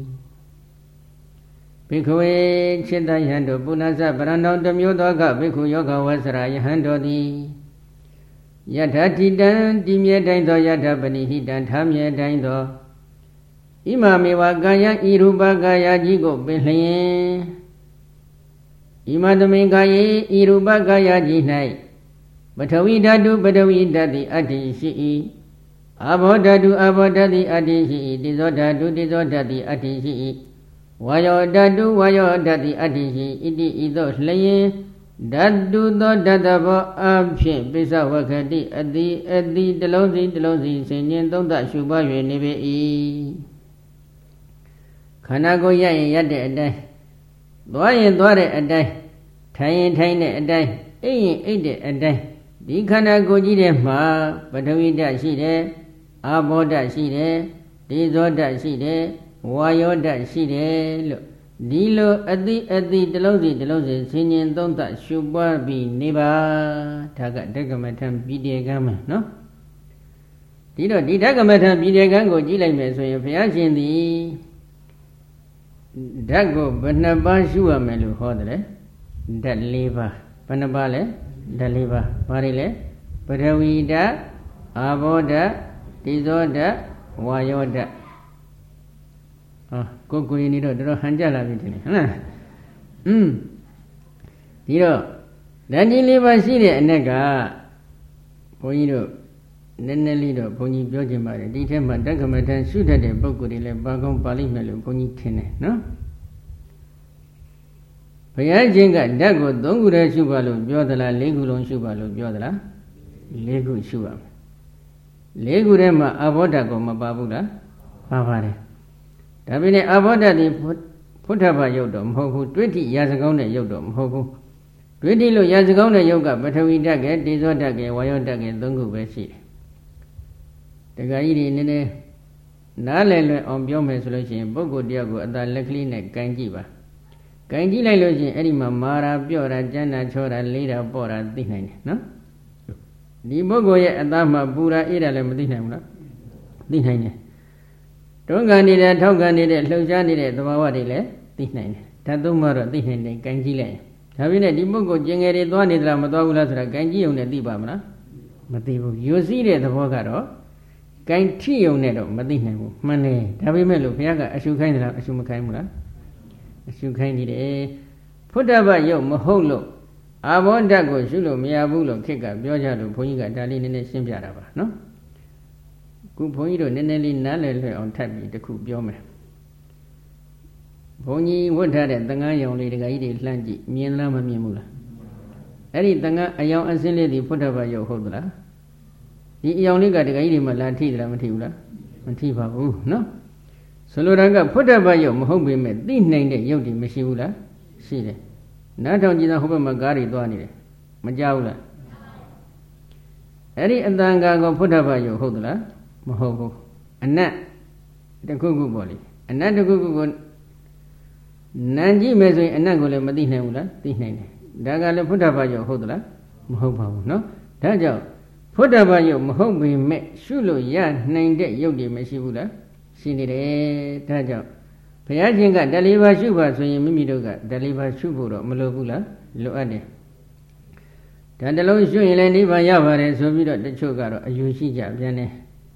ဘိခဝေจิตတယံတို့ပုဏ္ဏစပရံတော်တမျိုးသောကဘိက္ခုယောဂဝဆရာယဟန်တော်သည်ယထာတိတံတိမြဲတိုင်းသောယထာပနိဟိတံထာမြဲတိုင်းသောဣမမေဝကာယဤရူပကာယကြီးကိုပင်လျင်ဣမသမိကာယေဤရူပကာယကြီး၌ပထဝီဓာတုပထဝီဓာတိအတ္တိရှိ၏အဘောဓာတုအဘောဓာတိအတ္တိရှိ၏တိဇောဓာတုတိဇောဓာတိအတ္တိရှိ၏ဝါယောဓာတုဝါယောဓာတိအတ္တိရှိဣတိဤသို့လျင်ဓာတုသောဓာတဘောအဖြင့်ပိစ္ဆဝခတိအတိအတိတလုံးစီတလုံးစီဆင်ញင်သုံးသရှုပွား၍နေပေ၏ခန္ဓာကိုယ်ရရင်ရတဲ့အတိုင်းသွားရင်သွားတဲ့အတိုင်းထိုင်ရင်ထိုင်တဲ့အတိုင်းအိပ်ရင်အိပ်တဲ့အတိုင်းဒီခန္ဓာကိုယ်ကြီးထဲမှာပထဝီဓာတ်ရှိတယ်အာဘောဓာတ်ရှိတယ်ဒေဇောဓာတ်ရှိတယ်ဝါယောဓာတ်ရှိတယ်လို့ဒီလိုအတိအတိတလုံးစီတလုံးစီဆင်ញင်သုံးသရှုပွားပြီးနေပါဒါကဓကမထံပြည်တေကံမှာနော်ဒီတော့ဒီဓကမထံပြည်တေကံကိုကြည့်လိုက်မယ်ဆိုရင်ဘုရားရှင်သည်ဓာတ်ကိုဘယ်နှပါးရှုရမယ်လို့ဟောတယ်ဓာတ်၄ပါးဘယ်နှပါးလဲဓာတ်၄ပါးဘာတွေလဲပထဝီဓာတ်အာဘောဓာတ်တိဇောဓာတ်ဝါယောဓာတ်ဟောကိုယ်ကိုယ်နေတော့တော်တော်ဟန်ကြလာပြီထင်တယ်ဟုတ်လားอืมဒီတော့ဓာတ်ကြီးလေးပါးရှိတဲ့အနက်ကဘုန်းကြီးတို့နည်းနည်းလေးတော့ဘုန်းကြီးပြောချင်ပါတယ်ဒီထဲမှာတက္ကမထံရှုတတ်တဲ့ပုဂ္ဂိုလ်တွေလည်းပါကောင်းပါလိမ့်မယ်လို့ဘုန်းကြီးထင်တယ်နော်ဘုရားရှင်ကဓာတ်ကိုသုံးခုတည်းရှုပါလို့ပြောသလားလေးခုလုံးရှုပါလို့ပြောသလားလေးခုရှုပါမယ်လေးခုထဲမှာအဘောဓာတ်ကိုမပါဘူးလားပါပါတယ်ဒါပေမဲ့အဘောဓာတ်ဒီဖုထဘယုတ်တော့မဟုတ်ဘူးတွိဋ္ဌိရာဇကောင်းတဲ့ယုတ်တော့မဟုတ်ဘူးတွိဋ္ဌိလို့ရာဇကောင်းတဲ့ယုတ်ကပထဝီဓာတ်ကတေဇောဓာတ်ကဝါယောဓာတ်ကသုံးခုပဲရှိတယ်တခါကြီးဒီနည်းနည်းနားလည်လွယ်အောင်ပြောမယ်ဆိုလို့ရှိရင်ပုဂ္ဂိုလ်တယောက်ကိုအသာလက်ကလေးနဲ့ကန်ကြည့်ပါကန်ကြည့်လိုက်လို့ရှိရင်အဲ့ဒီမှာမာရာပြော့တာကျန်းတာချောတာလေးတာပေါ့တာသိနိုင်တယ်နော်ဒီပုဂ္ဂိုလ်ရဲ့အသားမှာပူတာအေးတာလည်းမသိနိုင်ဘူးလားသိနိုင်တယ်တွန်းကန်နေတဲ့ထောက်ကန်နေတဲ့လှုပ်ရှားနေတဲ့သဘာဝတွေလည်းသိနိုင်တယ်ဓာတ်သုံးပါတော့သိနိုင်တယ်ကန်ကြည့်လိုက်ရင်ဒါပေမဲ့ဒီပုဂ္ဂိုလ်ကျင်ငယ်တွေသွားနေသလားမသွားဘူးလားဆိုတာကန်ကြည့်ုံနဲ့သိပါမလားမသိဘူးယူစည်းတဲ့သဘောကတော့ကန်ထိုံနဲ့တော့မသိနိုင်ဘူးမှန်တယ်ဒါပေမဲ့လို့ဘုရားကအရှုခိုင်းတယ်လားအရှုမခိုင်းဘူးလားအရှုခိုင်းနေတယ်ဖုဒ္ဓဘယုတ်မဟုတ်လို့အာဘောဓာတ်ကိုရှုလို့မရဘူးလို့ခေတ်ကပြောကြလို့ဘုန်းကြီးကဒါလေးနည်းနည်းရှင်းပြတာပါနော်ခုဘုန်းကြီးတို့နည်းနည်းလေးနားလည်လွယ်အောင်ထပ်ပြီးတခုပြောမယ်ဘုန်းကြီးဝတ်ထားတဲ့သံဃာရောင်လေးတခါကြီးတွေလှမ်းကြည့်မြင်လားမမြင်ဘူးလားအဲ့ဒီသံဃာအယောင်အစင်းလေးဒီဖုဒ္ဓဘယုတ်ဟုတ်သလားဒီအယောင်လေးကတခါကြီးတွေမှလာထိသလားမထိဘူးလားမထိပါဘူးနော်ဆိုလိုတာကဖုဒ္ဓဘယုတ်မဟုတ်ပေမဲ့သိနိုင်တဲ့ယုတ်တွေမရှိဘူးလားရှိတယ်နားထောင်ကြည့်တာဟိုဘက်မှာကားတွေသွားနေတယ်မကြောက်ဘူးလားအဲ့ဒီအတန်ကာကိုဖုဒ္ဓဘယုတ်ဟုတ်သလားမဟုတ်ဘူးအနတ်တခုခုပေါ့လေအနတ်တခုခုကိုနံကြည့်မယ်ဆိုရင်အနတ်ကိုလည်းမသိနိုင်ဘူးလားသိနိုင်တယ်ဒါကလည်းဖုဒ္ဓဘယုတ်ဟုတ်သလားမဟုတ်ပါဘူးเนาะဒါကြောင့်ဖုဒ္ဓဘယုတ်မဟုတ်ပေမဲ့ရှုလို့ရနိုင်တဲ့ယုတ်တွေမရှိဘူးလားရှိနေတယ်ဒါကြောင့်ဘုရားရှင်ကဓာတ်လေးပါးရှုပါဆိုရင်မိမိတို့ကဓာတ်လေးပါးရှုဖို့တော့မလိုဘူးလားလိုအပ်တယ်ဓာတ်တစ်လုံးရှုရင်လည်းနိဗ္ဗာန်ရပါတယ်ဆိုပြီးတော့တချို့ကတော့အယူရှိကြပြန်တယ်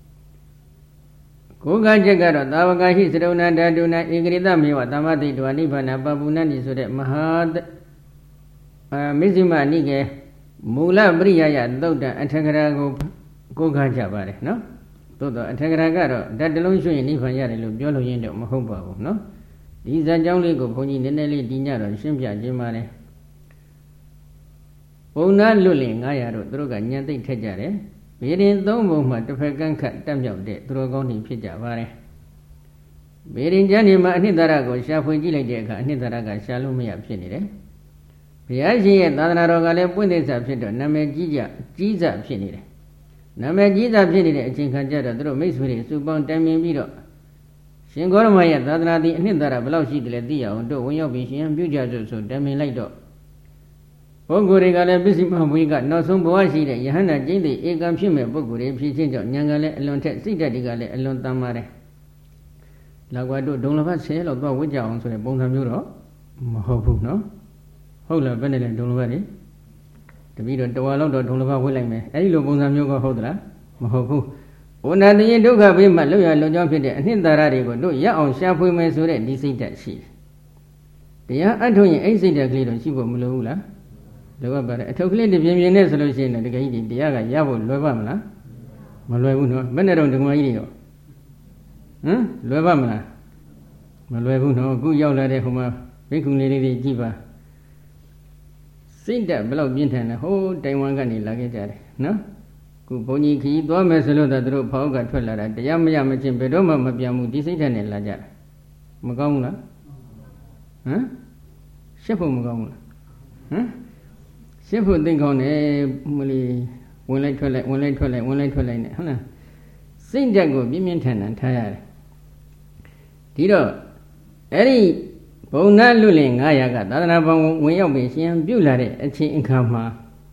ကိုယ်ကချက်ကတော့သာဝကဟိစရုဏဓာတုနာဧကရိတမေဝသမ္မတိတဝနိဗ္ဗာန်ပပုဏ္ဏတိဆိုတဲ့မဟာအမိစ္ဆမနိကေမူလပရိယယသုတ်တံအထကရာကိုကိုယ်ကကြပါတယ်နော်သို့တော့အထကရာကတော့ဓာတ်တစ်လုံးရှုရင်နိဗ္ဗာန်ရတယ်လို့ပြောလို့ရင်းတော့မဟုတ်ပါဘူးနော်ဒီဇာကြောင်းလေးကိုဘုန်းကြီးနည်းနည်းလေးဒီညတော့ရှင်းပြခြင်းပါတယ်ဘုံနာလွတ်လင်ငါးရာတို့သူတို့ကညံသိမ့်ထက်ကြတယ်ဘေးရင်သုံးပုံမှာတစ်ဖက်ကန့်ခတ်တက်မြောက်တဲ့သူတော်ကောင်းတွေဖြစ်ကြပါတယ်ဘေးရင်ကျမ်းဒီမှာအနှစ်သာရကိုရှာဖွေကြည့်လိုက်တဲ့အခါအနှစ်သာရကရှာလို့မရဖြစ်နေတယ်ဘုရားရှင်ရဲ့သာသနာတော်ကလည်းပွင့်သိစာဖြစ်တော့နာမည်ကြီးကြကြီးစဖြစ်နေတယ်နာမည်ကြီးစဖြစ်နေတဲ့အချိန်ခါကျတော့သူတို့မိတ်ဆွေတွေစုပေါင်းတိုင်ပင်ပြီးတော့ရှင်ဂေါရမရဲ့သာသနာတော်အနှစ်သာရဘယ်လောက်ရှိတယ်လဲသိရအောင်တို့ဝင်ရောက်ပြီးရှင်ပြုကြစို့ဆိုတိုင်ပင်လိုက်တော့ပုဂ္ဂိုလ်တွေကလည်းပစ္စည်းမဝိကနောက်ဆုံးဘဝရှိတဲ့ယဟန္တာကျင့်တဲ့ဧကံဖြစ်မဲ့ပုဂ္ဂိုလ်တွေဖြစ်ခြင်းကြောင့်ဉာဏ်ကလည်းအလွန်ထက်စိတ်ဓာတ်တွေကလည်းအလွန်တမ်းပါတယ်။လောက်ကွာတို့ဒုံလဘဆယ်လောက်တော့ဝိကြအောင်ဆိုတဲ့ပုံစံမျိုးတော့မဟုတ်ဘူးနော်။ဟုတ်လားဘယ်နဲ့လဲဒုံလဘတွေတပည့်တော်တဝါလောက်တော့ဒုံလဘဝိလိုက်မယ်။အဲဒီလိုပုံစံမျိုးကဟုတ်သလားမဟုတ်ဘူး။ဝဏ္ဏတရင်ဒုက္ခဘေးမှာလွတ်ရလွတ်ကြောင်းဖြစ်တဲ့အနှစ်သာရတွေကိုတို့ရအောင်ရှာဖွေမယ်ဆိုတဲ့ဒီစိတ်ဓာတ်ရှိတယ်။တရားအထုတ်ရင်အဲ့စိတ်ဓာတ်ကလေးတော့ရှိဖို့မလိုဘူးလား။လောကပါတယ်အထုပ်ကလေးတပြင်းပြင်းနဲ့ဆိုလို့ရှိရင်တကယ်ကြီးတရားကရဖို့လွယ်ပါမလားမလွယ်ဘူးနော်ဘယ်နဲ့တော့ဒကမကြီးတွေရောဟမ်လွယ်ပါမလားမလွယ်ဘူးနော်အခုရောက်လာတဲ့ဟိုမှာဘိက္ခုလေးတွေကြည့်ပါစိတ်ဓာတ်ဘယ်လောက်ပြင်းထန်လဲဟိုးတိုင်ဝမ်ကနေလာခဲ့ကြတယ်နော်ခုဘုန်းကြီးခီးသွားမယ်ဆိုလို့သာသူတို့ဖောက်ကထွက်လာတာတရားမရမချင်းဘယ်တော့မှမပြန်ဘူးဒီစိတ်ဓာတ်နဲ့လာကြတာမကောင်းဘူးလားဟမ်ရှက်ဖို့မကောင်းဘူးလားဟမ်ရှင်းဖို့သိကောင်းတယ်မလီဝင်လိုက်ထွက်လိုက်ဝင်လိုက်ထွက်လိုက်ဝင်လိုက်ထွက်လိုက်နဲ့ဟုတ်လားစိတ်ဓာတ်ကိုပြင်းပြင်းထန်ထန်ထားရတယ်ဒီတော့အဲ့ဒီဘုံနာလွတ်လင်ငါးရာကသာသနာပေါင်းဝင်ရောက်ပြီးရှင်ပြုလာတဲ့အချိန်အခါမှာ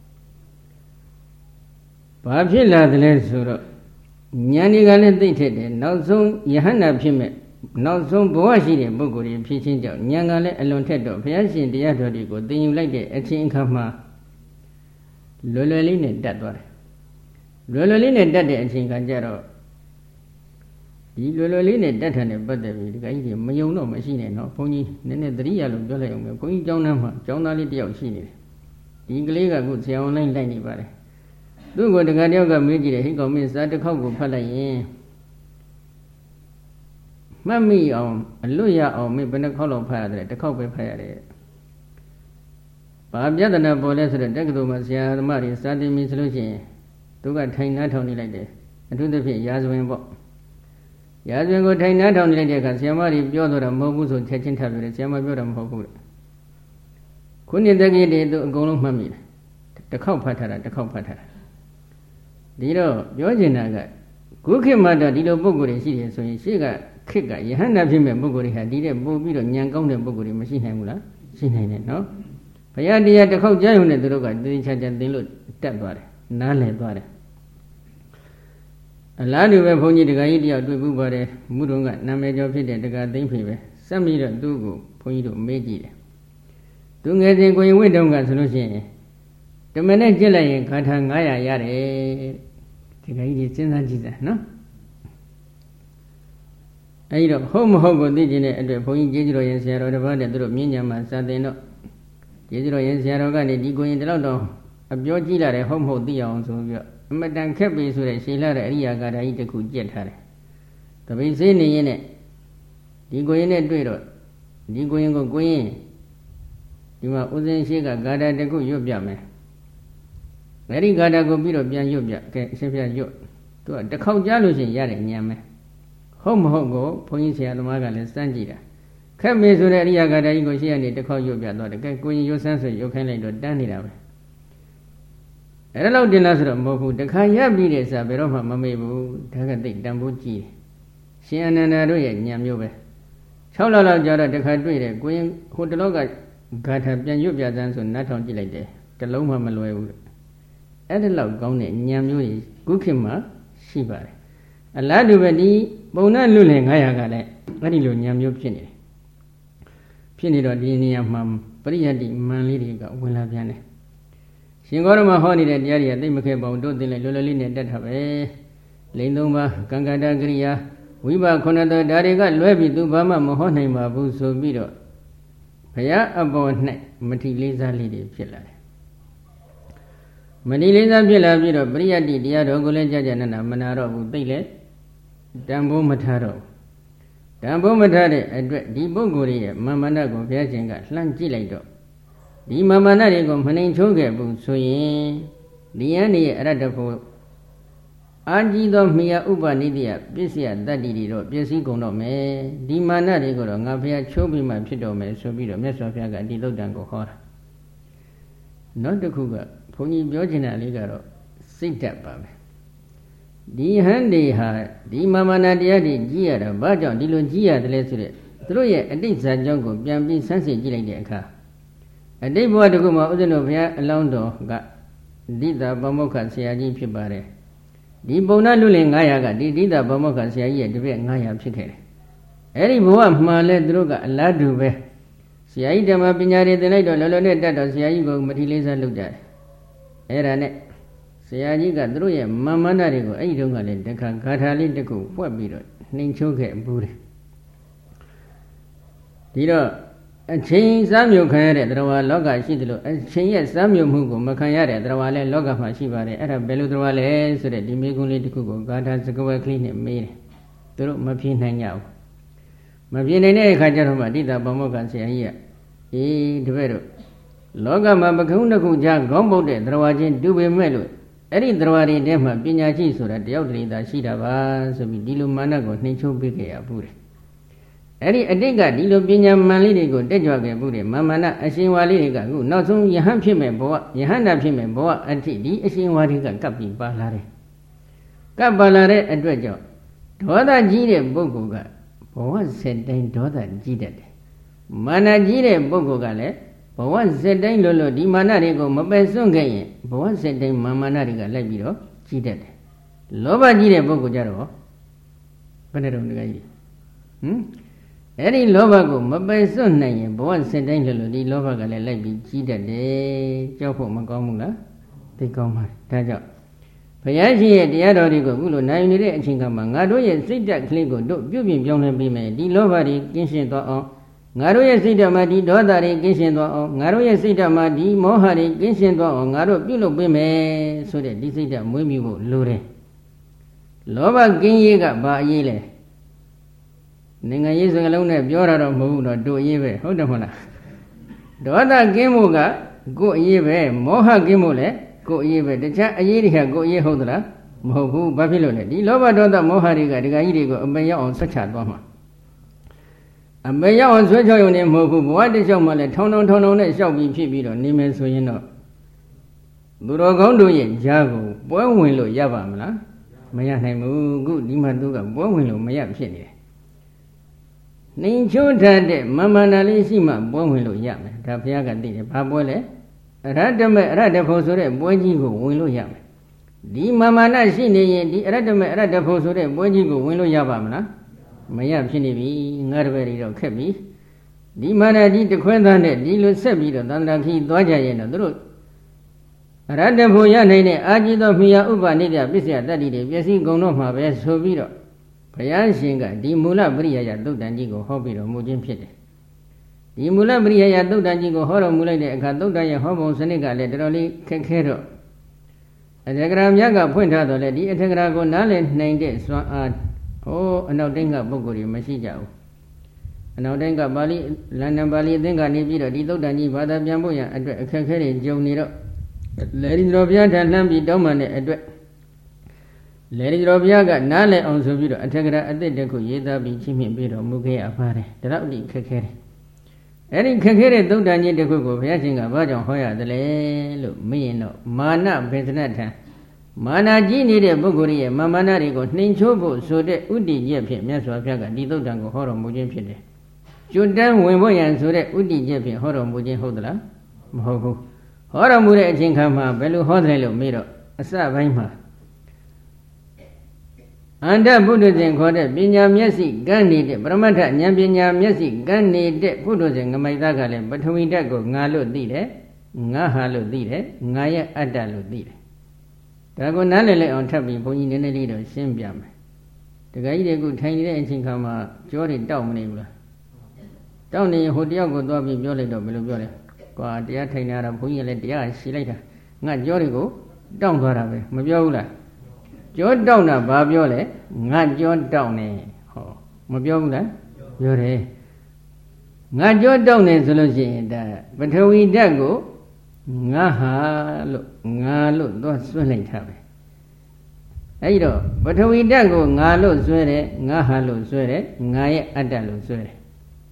ဘာဖြစ်လာသလဲဆိုတော့ဉာဏ်ဒီကလည်းသိထက်တယ်နောက်ဆုံးယဟန္တာဖြစ်မဲ့နောက်ဆုံးဘဝရှိတဲ့ပုဂ္ဂိုလ်တွေဖြစ်ချင်းကြောင့်ဉာဏ်ကလည်းအလွန်ထက်တော့ဘုရားရှင်တရားတော်တွေကိုသင်ယူလိုက်တဲ့အချိန်အခါမှာလွယ်လွယ်လေးနဲ့တတ်သွားတယ်လွယ်လွယ်လေးနဲ့တတ်တဲ့အချိန်ခါကျတော့ဒီလွယ်လွယ်လေးနဲ့တတ်ထန်တဲ့ပတ်သက်ပြီးဒီကကြီးမယုံတော့မရှိနဲ့နော်ဘုန်းကြီးနည်းနည်းသတိရလို့ပြောလိုက်အောင်ပဲဘုန်းကြီးကျောင်းသားမှာကျောင်းသားလေးတယောက်ရှိနေတယ်ဒီကလေးကခုဆရာဝန်လိုက်လိုက်နေပါတယ်သူ့ကိုတခါတယောက်ကမေးကြည့်တယ်ဟိကောင်မင်းစာတစ်ခေါက်ကိုဖတ်လိုက်ရင်မှတ်မိအောင်အလွတ်ရအောင်မင်းဘယ်နှခေါက်လောက်ဖတ်ရတယ်တစ်ခေါက်ပဲဖတ်ရတယ်ဘာပြဿနာပေါ်လဲဆိုတော့တက္ကသိုလ်မှာဆရာသမားတွေစာတင်ပြီဆိုလို့ရှိရင်သူကထိုင်နှားထောင်နေလိုက်တယ်အထူးသဖြင့်ရာဇဝင်ပေါ့ရာဇဝင်ကိုထိုင်နှားထောင်နေလိုက်တဲ့အခါဆရာမတွေပြောတော့တာမဟုတ်ဘူးဆိုချက်ချင်းထပ်ပြောတယ်ဆရာမပြောတာမဟုတ်ဘူးခုနှစ်တက္ကသိုလ်တွေသူအကုန်လုံးမှတ်မိတယ်တစ်ခေါက်ဖတ်ထားတာတစ်ခေါက်ဖတ်ထားတာဒီတော့ပြောချင်တာကခုခေတ်မှာတော့ဒီလိုပုဂ္ဂိုလ်တွေရှိတယ်ဆိုရင်ရှေ့ကခေတ်ကယဟန္တာဖြစ်မဲ့ပုဂ္ဂိုလ်တွေဟာဒီတဲ့ပို့ပြီးတော့ဉာဏ်ကောင်းတဲ့ပုဂ္ဂိုလ်တွေမရှိနိုင်ဘူးလားရှိနိုင်တယ်နော်ဘုရားတရားတစ်ခေါက်ကြားရုံနဲ့သူတို့ကတည်ချာချာသိလို့တက်သွားတယ်နားလည်သွားတယ်အလားတူပဲဘုန်းကြီးတက္ကကြီးတယောက်တွေ့ဘူးပါတယ်မုဒုံကနာမည်ကျော်ဖြစ်တဲ့တက္ကသိမ့်ဖေပဲစက်ပြီးတော့သူ့ကိုဘုန်းကြီးတို့မေးကြည့်တယ်သူငယ်စဉ်ကိုရင်ဝိတုံကဆိုလို့ရှိရင်တမနဲ့ကြက်လိုက်ရင်ခါထာနင်းရာရတယ်ဒီကကြီးစဉ်းစားကြည့်စမ်းနော်အဲဒီတော့ဟုတ်မဟုတ်ကိုသိကျင်တဲ့အတွက်ဘုန်းကြီးကျေးဇူးတော်ရင်ဆရာတော်တစ်ပါးနဲ့သူတို့မြင်းညာမှာစာသင်တော့ကျေးဇူးတော်ရင်ဆရာတော်ကနေဒီကိုရင်တလောက်တော့အပြောကြည့်လာတယ်ဟုတ်မဟုတ်သိအောင်ဆိုပြီးတော့အမတန်ခက်ပြီဆိုတဲ့ရှည်လာတဲ့အရိယာကာထာကြီးတစ်ခုကြက်ထားတယ်တပိစေးနေရင်နဲ့ဒီကိုရင်နဲ့တွေ့တော့ဒီကိုရင်ကိုကိုရင်ဒီမှာဥစဉ်ရှိကဂါထာတစ်ခုရွတ်ပြမယ်အဲ့ဒီဂါထာကိုပြီးတော့ပြန်ရွတ်ပြကဲအရှင်ဖျားရွတ်သူကတစ်ခေါက်ကြားလို့ရှိရင်ရတယ်ညံမယ်ဟုတ်မဟုတ်ကိုဘုန်းကြီးဆရာသမားကလည်းစမ်းကြည့်တာခက်မေဆိုတဲ့အရိယာဂါထာကြီးကိုရှေ့ကနေတစ်ခေါက်ရွတ်ပြတော့တယ်ကဲကိုရင်ရွတ်ဆန်းဆိုရွတ်ခိုင်းလိုက်တော့တန်းနေတာပဲအဲ့ဒါလောက်တင်လားဆိုတော့မဟုတ်ဘူးတခါရပ်ပြီးတဲ့စာဘယ်တော့မှမမေ့ဘူးဒါကသိတန်ဖိုးကြီးတယ်ရှင်အနန္ဒာတို့ရဲ့ညံမျိုးပဲ၆လလောက်ကြာတော့တခါတွေ့တယ်ကိုရင်ဟိုတလောကဂါထာပြန်ရွတ်ပြစမ်းဆိုနတ်ထောင်ကြည့်လိုက်တယ်တလုံးမှမလွယ်ဘူးအဲ့ဒါလောက်ကောင်းတဲ့ညံမျိုးကြီးခုခေတ်မှာရှိပါတယ်အလားတူပဲဒီပုံနာလွတ်လင်ငါးရာကလည်းအဲ့ဒီလိုညံမျိုးဖြစ်နေတယ်ဖြစ်နေတော့ဒီနေရာမှာပရိယတ္တိမန်လေးတွေကဝင်လာပြန်တယ်ရှင်ဂေါရမဟောနေတဲ့တရားတွေကသိမခဲပါဘူးတို့သိလိုက်လောလောလေးနဲ့တက်တာပဲလိန်သုံးပါးကံကတာကရိယာဝိပါခုနှစ်တော်ဒါတွေကလွဲပြီးသူဘာမှမဟောနိုင်ပါဘူးဆိုပြီးတော့ဘုရားအပေါ်၌မထီလေးစားလေးတွေဖြစ်လာတယ်မထီလေးစားဖြစ်လာပြီးတော့ပရိယတ္တိတရားတော်ကိုလည်းကြကြနနာမနာတော့ဘူးသိလဲတန်ဖိုးမထားတော့တန်ဖိုးမထားတဲ့အတွက်ဒီပုဂ္ဂိုလ်ရဲ့မာမနကိုဘုရားရှင်ကလှမ်းကြည့်လိုက်တော့ဒီမာမနတွေကိုမနှိမ်ချိုးခဲ့ဘူးဆိုရင်ဒီယန္တိရဲ့အရတ္တဖို့အာကြီးသောမိယဥပနိတိယပစ္စယတတ္တိတွေတော့ပစ္စည်းကုန်တော့မယ်ဒီမာနတွေကိုတော့ငါဘုရားချိုးပြီးမှဖြစ်တော့မယ်ဆိုပြီးတော့မြတ်စွာဘုရားကဒီသုတ်တံကိုဟောတာနောက်တစ်ခုကဘုန်းကြီးပြောချင်တာလေးကတော့စိတ်ဓာတ်ပါပဲဒီဟန်ဒီဟာဒီမာမနာတရားတွေကြီးရတာဘာကြောင့်ဒီလိုကြီးရတယ်လဲဆိုတဲ့သူတို့ရဲ့အတိတ်ဇာကြောင့်ကိုပြန်ပြီးဆန်းစစ်ကြည့်လိုက်တဲ့အခါအတိတ်ဘဝတကူမှာဥစ္စံတော်ဘုရားအလောင်းတော်ကဒိဋ္ဌဗမောက္ခဆရာကြီးဖြစ်ပါတယ်ဒီပုံနာလူလင်ငါးရာကဒီဒိဋ္ဌဗမောက္ခဆရာကြီးရဲ့တပည့်ငါးရာဖြစ်ခဲ့တယ်အဲ့ဒီဘဝမှာလဲသူတို့ကအလားတူပဲဆရာကြီးဓမ္မပညာတွေသင်လိုက်တော့လောလောနဲ့တတ်တော့ဆရာကြီးကိုမထီလေးစားလုပ်ကြတယ်အဲ့ဒါနဲ့ဆရာကြီးကသူတို့ရဲ့မာမနာတွေကိုအဲ့ဒီတုန်းကလည်းတခါဂါထာလေးတစ်ခုဖွက်ပြီးတော့နှိမ်ချိုးခဲ့ဘူးတယ်ဒီတော့အချိန်စားမြုပ်ခံရတဲ့တရားလောကရှိတယ်လို့အချိန်ရဲ့စားမြုပ်မှုကိုမခံရတဲ့တရားလည်းလောကမှာရှိပါတယ်အဲ့ဒါဘယ်လိုတရားလဲဆိုတဲ့ဒီမေကွန်းလေးတစ်ခုကိုဂါထာစကားဝဲကလေးနဲ့မေးတယ်သူတို့မဖြေနိုင်ကြဘူးမဖြေနိုင်တဲ့အခါကျတော့မှတိတ္တဗမောက္ခဆရာကြီးကအေးတပည့်တို့လောကမှာပကုံးတစ်ခုကြားခေါင်းပုတ်တဲ့တရားချင်းတူပေမဲ့လို့အဲ့ဒီတရားတွေထဲမှာပညာရှိဆိုတာတယောက်တည်းသာရှိတာပါဆိုပြီးဒီလိုမာနကိုနှိမ်ချုံပေးခဲ့ရဘူးတယ်အဲ့ဒီအတိတ်ကဒီလိုပညာမှန်လေးတွေကိုတက်ကြွခဲ့ဘူးတယ်မာမနာအရှင်ဝါလေးတွေကအခုနောက်ဆုံးယဟန်ဖြစ်မဲ့ဘဝယဟန္တာဖြစ်မဲ့ဘဝအထိဒီအရှင်ဝါတွေကကပ်ပြီးပါလာတယ်ကပ်ပါလာတဲ့အတွက်ကြောင့်ဒေါသကြီးတဲ့ပုဂ္ဂိုလ်ကဘဝစက်တိုင်းဒေါသကြီးတတ်တယ်မာနကြီးတဲ့ပုဂ္ဂိုလ်ကလည်းဘဝစက်တိုင်းလို့လို့ဒီမာနတွေကိုမပယ်စွန့်ခဲ့ရင်ဘဝစက်တိုင်းမာမာနတွေကလိုက်ပြီးတော့ကြီးတတ်တယ်လောဘကြီးတဲ့ပုဂ္ဂိုလ်ကြတော့ဘယ်နဲ့တော့တကယ်ကြီးဟမ်အဲ့ဒီလောဘကိုမပယ်စွန့်နိုင်ရင်ဘဝစက်တိုင်းလို့လို့ဒီလောဘကလည်းလိုက်ပြီးကြီးတတ်တယ်ကြောက်ဖို့မကောင်းဘူးလားသိကောင်းပါတယ်ဒါကြောင့်ဘုရားရှင်ရဲ့တရားတော်တွေကိုအခုလိုနိုင်နေတဲ့အချိန်ကမှငါတို့ရဲ့စိတ်ဓာတ်ကလေးကိုတို့ပြုပြင်ပြောင်းလဲပေးမယ်ဒီလောဘတွေကင်းရှင်းသွားအောင်ငါတို့ရဲ့စိတ်ဓာတ်မှာဒီဒေါသတွေကင်းရှင်းသွားအောင်ငါတို့ရဲ့စိတ်ဓာတ်မှာဒီမောဟတွေကင်းရှင်းသွားအောင်ငါတို့ပြုလုပ်ပေးမယ်ဆိုတဲ့ဒီစိတ်ဓာတ်မွေးမြူဖို့လိုတယ်လောဘကင်းရေးကဘာအရေးလဲနိုင်ငံရေးစကားလုံးနဲ့ပြောတာတော့မဟုတ်ဘူးတော့တို့အရေးပဲဟုတ်တယ်မဟုတ်လားဒေါသကင်းမှုကကိုယ်အရေးပဲမောဟကင်းမှုလည်းကိုယ်အရေးပဲတခြားအရေးတွေကကိုယ်အရေးဟုတ်သလားမဟုတ်ဘူးဘာဖြစ်လို့လဲဒီလောဘဒေါသမောဟတွေကဒကာကြီးတွေကိုအမေရောက်အောင်ဆွတ်ချသွားမှာအမေရောက်အောင်ဆွဲချရုံနဲ့မဟုတ်ဘူးဘဝတစ်လျှောက်မှလည်းထောင်းထောင်းထောင်းထောင်းနဲ့ရှောက်ပြီးဖြစ်ပြီးတော့နေမယ်ဆိုရင်တော့သူတော်ကောင်းတို့ရဲ့ကြားကိုပွဲဝင်လို့ရပါမလားမရနိုင်ဘူးခုဒီမှာသူကပွဲဝင်လို့မရဖြစ်နေတယ်နှိမ်ချိုးထားတဲ့မမနာလေးရှိမှပွဲဝင်လို့ရမယ်ဒါဘုရားကသိတယ်ဘာပွဲလဲအရတ္တမေအရတ္တဖို့ဆိုတဲ့ပွဲကြီးကိုဝင်လို့ရမယ်ဒီမမနာရှိနေရင်ဒီအရတ္တမေအရတ္တဖို့ဆိုတဲ့ပွဲကြီးကိုဝင်လို့ရပါမလားမရဖြစ်နေပြီငါတပည့်တွေတော့ခက်ပြီဒီမာနကြီးတခွဲသားနဲ့ဒီလိုဆက်ပြီးတော့သန္တာခီသွားကြရင်တော့သူတို့အရတ္တဖို့ရနိုင်တဲ့အာจิตသောမိယာဥပနိဒပစ္စယတတ္တိတွေပျက်စီးကုန်တော့မှာပဲဆိုပြီးတော့ဘုရားရှင်ကဒီမူလပရိယာယသုတ်တန်ကြီးကိုဟောပြီးတော့မူခြင်းဖြစ်တယ်ဒီမူလပရိယာယသုတ်တန်ကြီးကိုဟောတော်မူလိုက်တဲ့အခါသုတ်တန်ရဲ့ဟောပုံစနစ်ကလည်းတော်တော်လေးခက်ခဲတော့အထေကရာမြတ်ကဖွင့်ထားတော့လေဒီအထေကရာကိုနားလည်နိုင်တဲ့စွမ်းအားဟိုအနောက်တိုင်းကပုဂ္ဂိုလ်တွေမရှိကြဘူးအနောက်တိုင်းကပါဠိလန်ဒန်ပါဠိအသင်းကနေပြီးတော့ဒီသုတ်တန်ကြီးဘာသာပြန်ဖို့ရန်အတွက်အခက်ခဲတွေကြုံနေတော့လေဒီတော်ဘုရားထံလှမ်းပြီးတောင်းပန်တဲ့အတွက်လေဒီတော်ဘုရားကနားလည်အောင်ဆိုပြီးတော့အထက်ကရာအသစ်တစ်ခုရေးသားပြီးချင်းမြင့်ပြီးတော့မူခဲ့ရပါတယ်ဒါတော့ဒီခက်ခဲတယ်အဲ့ဒီခက်ခဲတဲ့သုတ်တန်ကြီးတစ်ခုကိုဘုရားရှင်ကဘာကြောင့်ဟောရသလဲလို့မေးရင်တော့မာနဘေဒနာထံမာနကြီးနေတဲ့ပုဂ္ဂိုလ်ရဲ့မာမနာတွေကိုနှိမ်ချိုးဖို့ဆိုတဲ့ဥတည်ချက်ဖြင့်မြတ်စွာဘုရားကဒီသုတ်တန်ကိုဟောတော်မူခြင်းဖြစ်တယ်ကျွတ်တန်းဝင်ဖို့ရန်ဆိုတဲ့ဥတည်ချက်ဖြင့်ဟောတော်မူခြင်းဟုတ်သလားမဟုတ်ဘူးဟောတော်မူတဲ့အချိန်ခါမှာဘယ်လိုဟောတယ်လို့မေးတော့အစပိုင်းမှာအန္တဘုဒ္ဓဇင်ခေါ်တဲ့ပညာမျက်စိကန်းနေတဲ့ပရမတ္ထဉာဏ်ပညာမျက်စိကန်းနေတဲ့ဘုဒ္ဓဇင်ငမိုက်သားကလည်းပထဝီဓာတ်ကိုငါလို့သိတယ်ငါဟာလို့သိတယ်ငါရဲ့အတ္တလို့သိတယ်ဒါကိုနားလည်လိုက်အောင်ထပ်ပြီးဘုန်းကြီးနည်းနည်းလေးတော့ရှင်းပြမယ်တခါကြီးတွေကထိုင်နေတဲ့အချိန်ခါမှာကြောတွေတောက်မနေဘူးလားတောက်နေရင်ဟိုတယောက်ကိုသွားပြီးပြောလိုက်တော့ဘယ်လိုပြောလဲကွာတရားထိုင်နေရတာဘုန်းကြီးလည်းတရားရှည်လိုက်တာငါကြောတွေကိုတောက်သွားတာပဲမပြောဘူးလားကြောတောက်တာဘာပြောလဲငါကြောတောက်နေဟောမပြောဘူးလားပြောတယ်ငါကြောတောက်နေဆိုလို့ရှိရင်ဒါပထဝီဓာတ်ကိုငါဟာလို့ငါလို့သွားဆွဲလိုက်တာပဲအဲ့တော့ပထဝီဓာတ်ကိုငါလို့ဆွဲတယ်ငါဟာလို့ဆွဲတယ်ငါရဲ့အတ္တလို့ဆွဲတယ်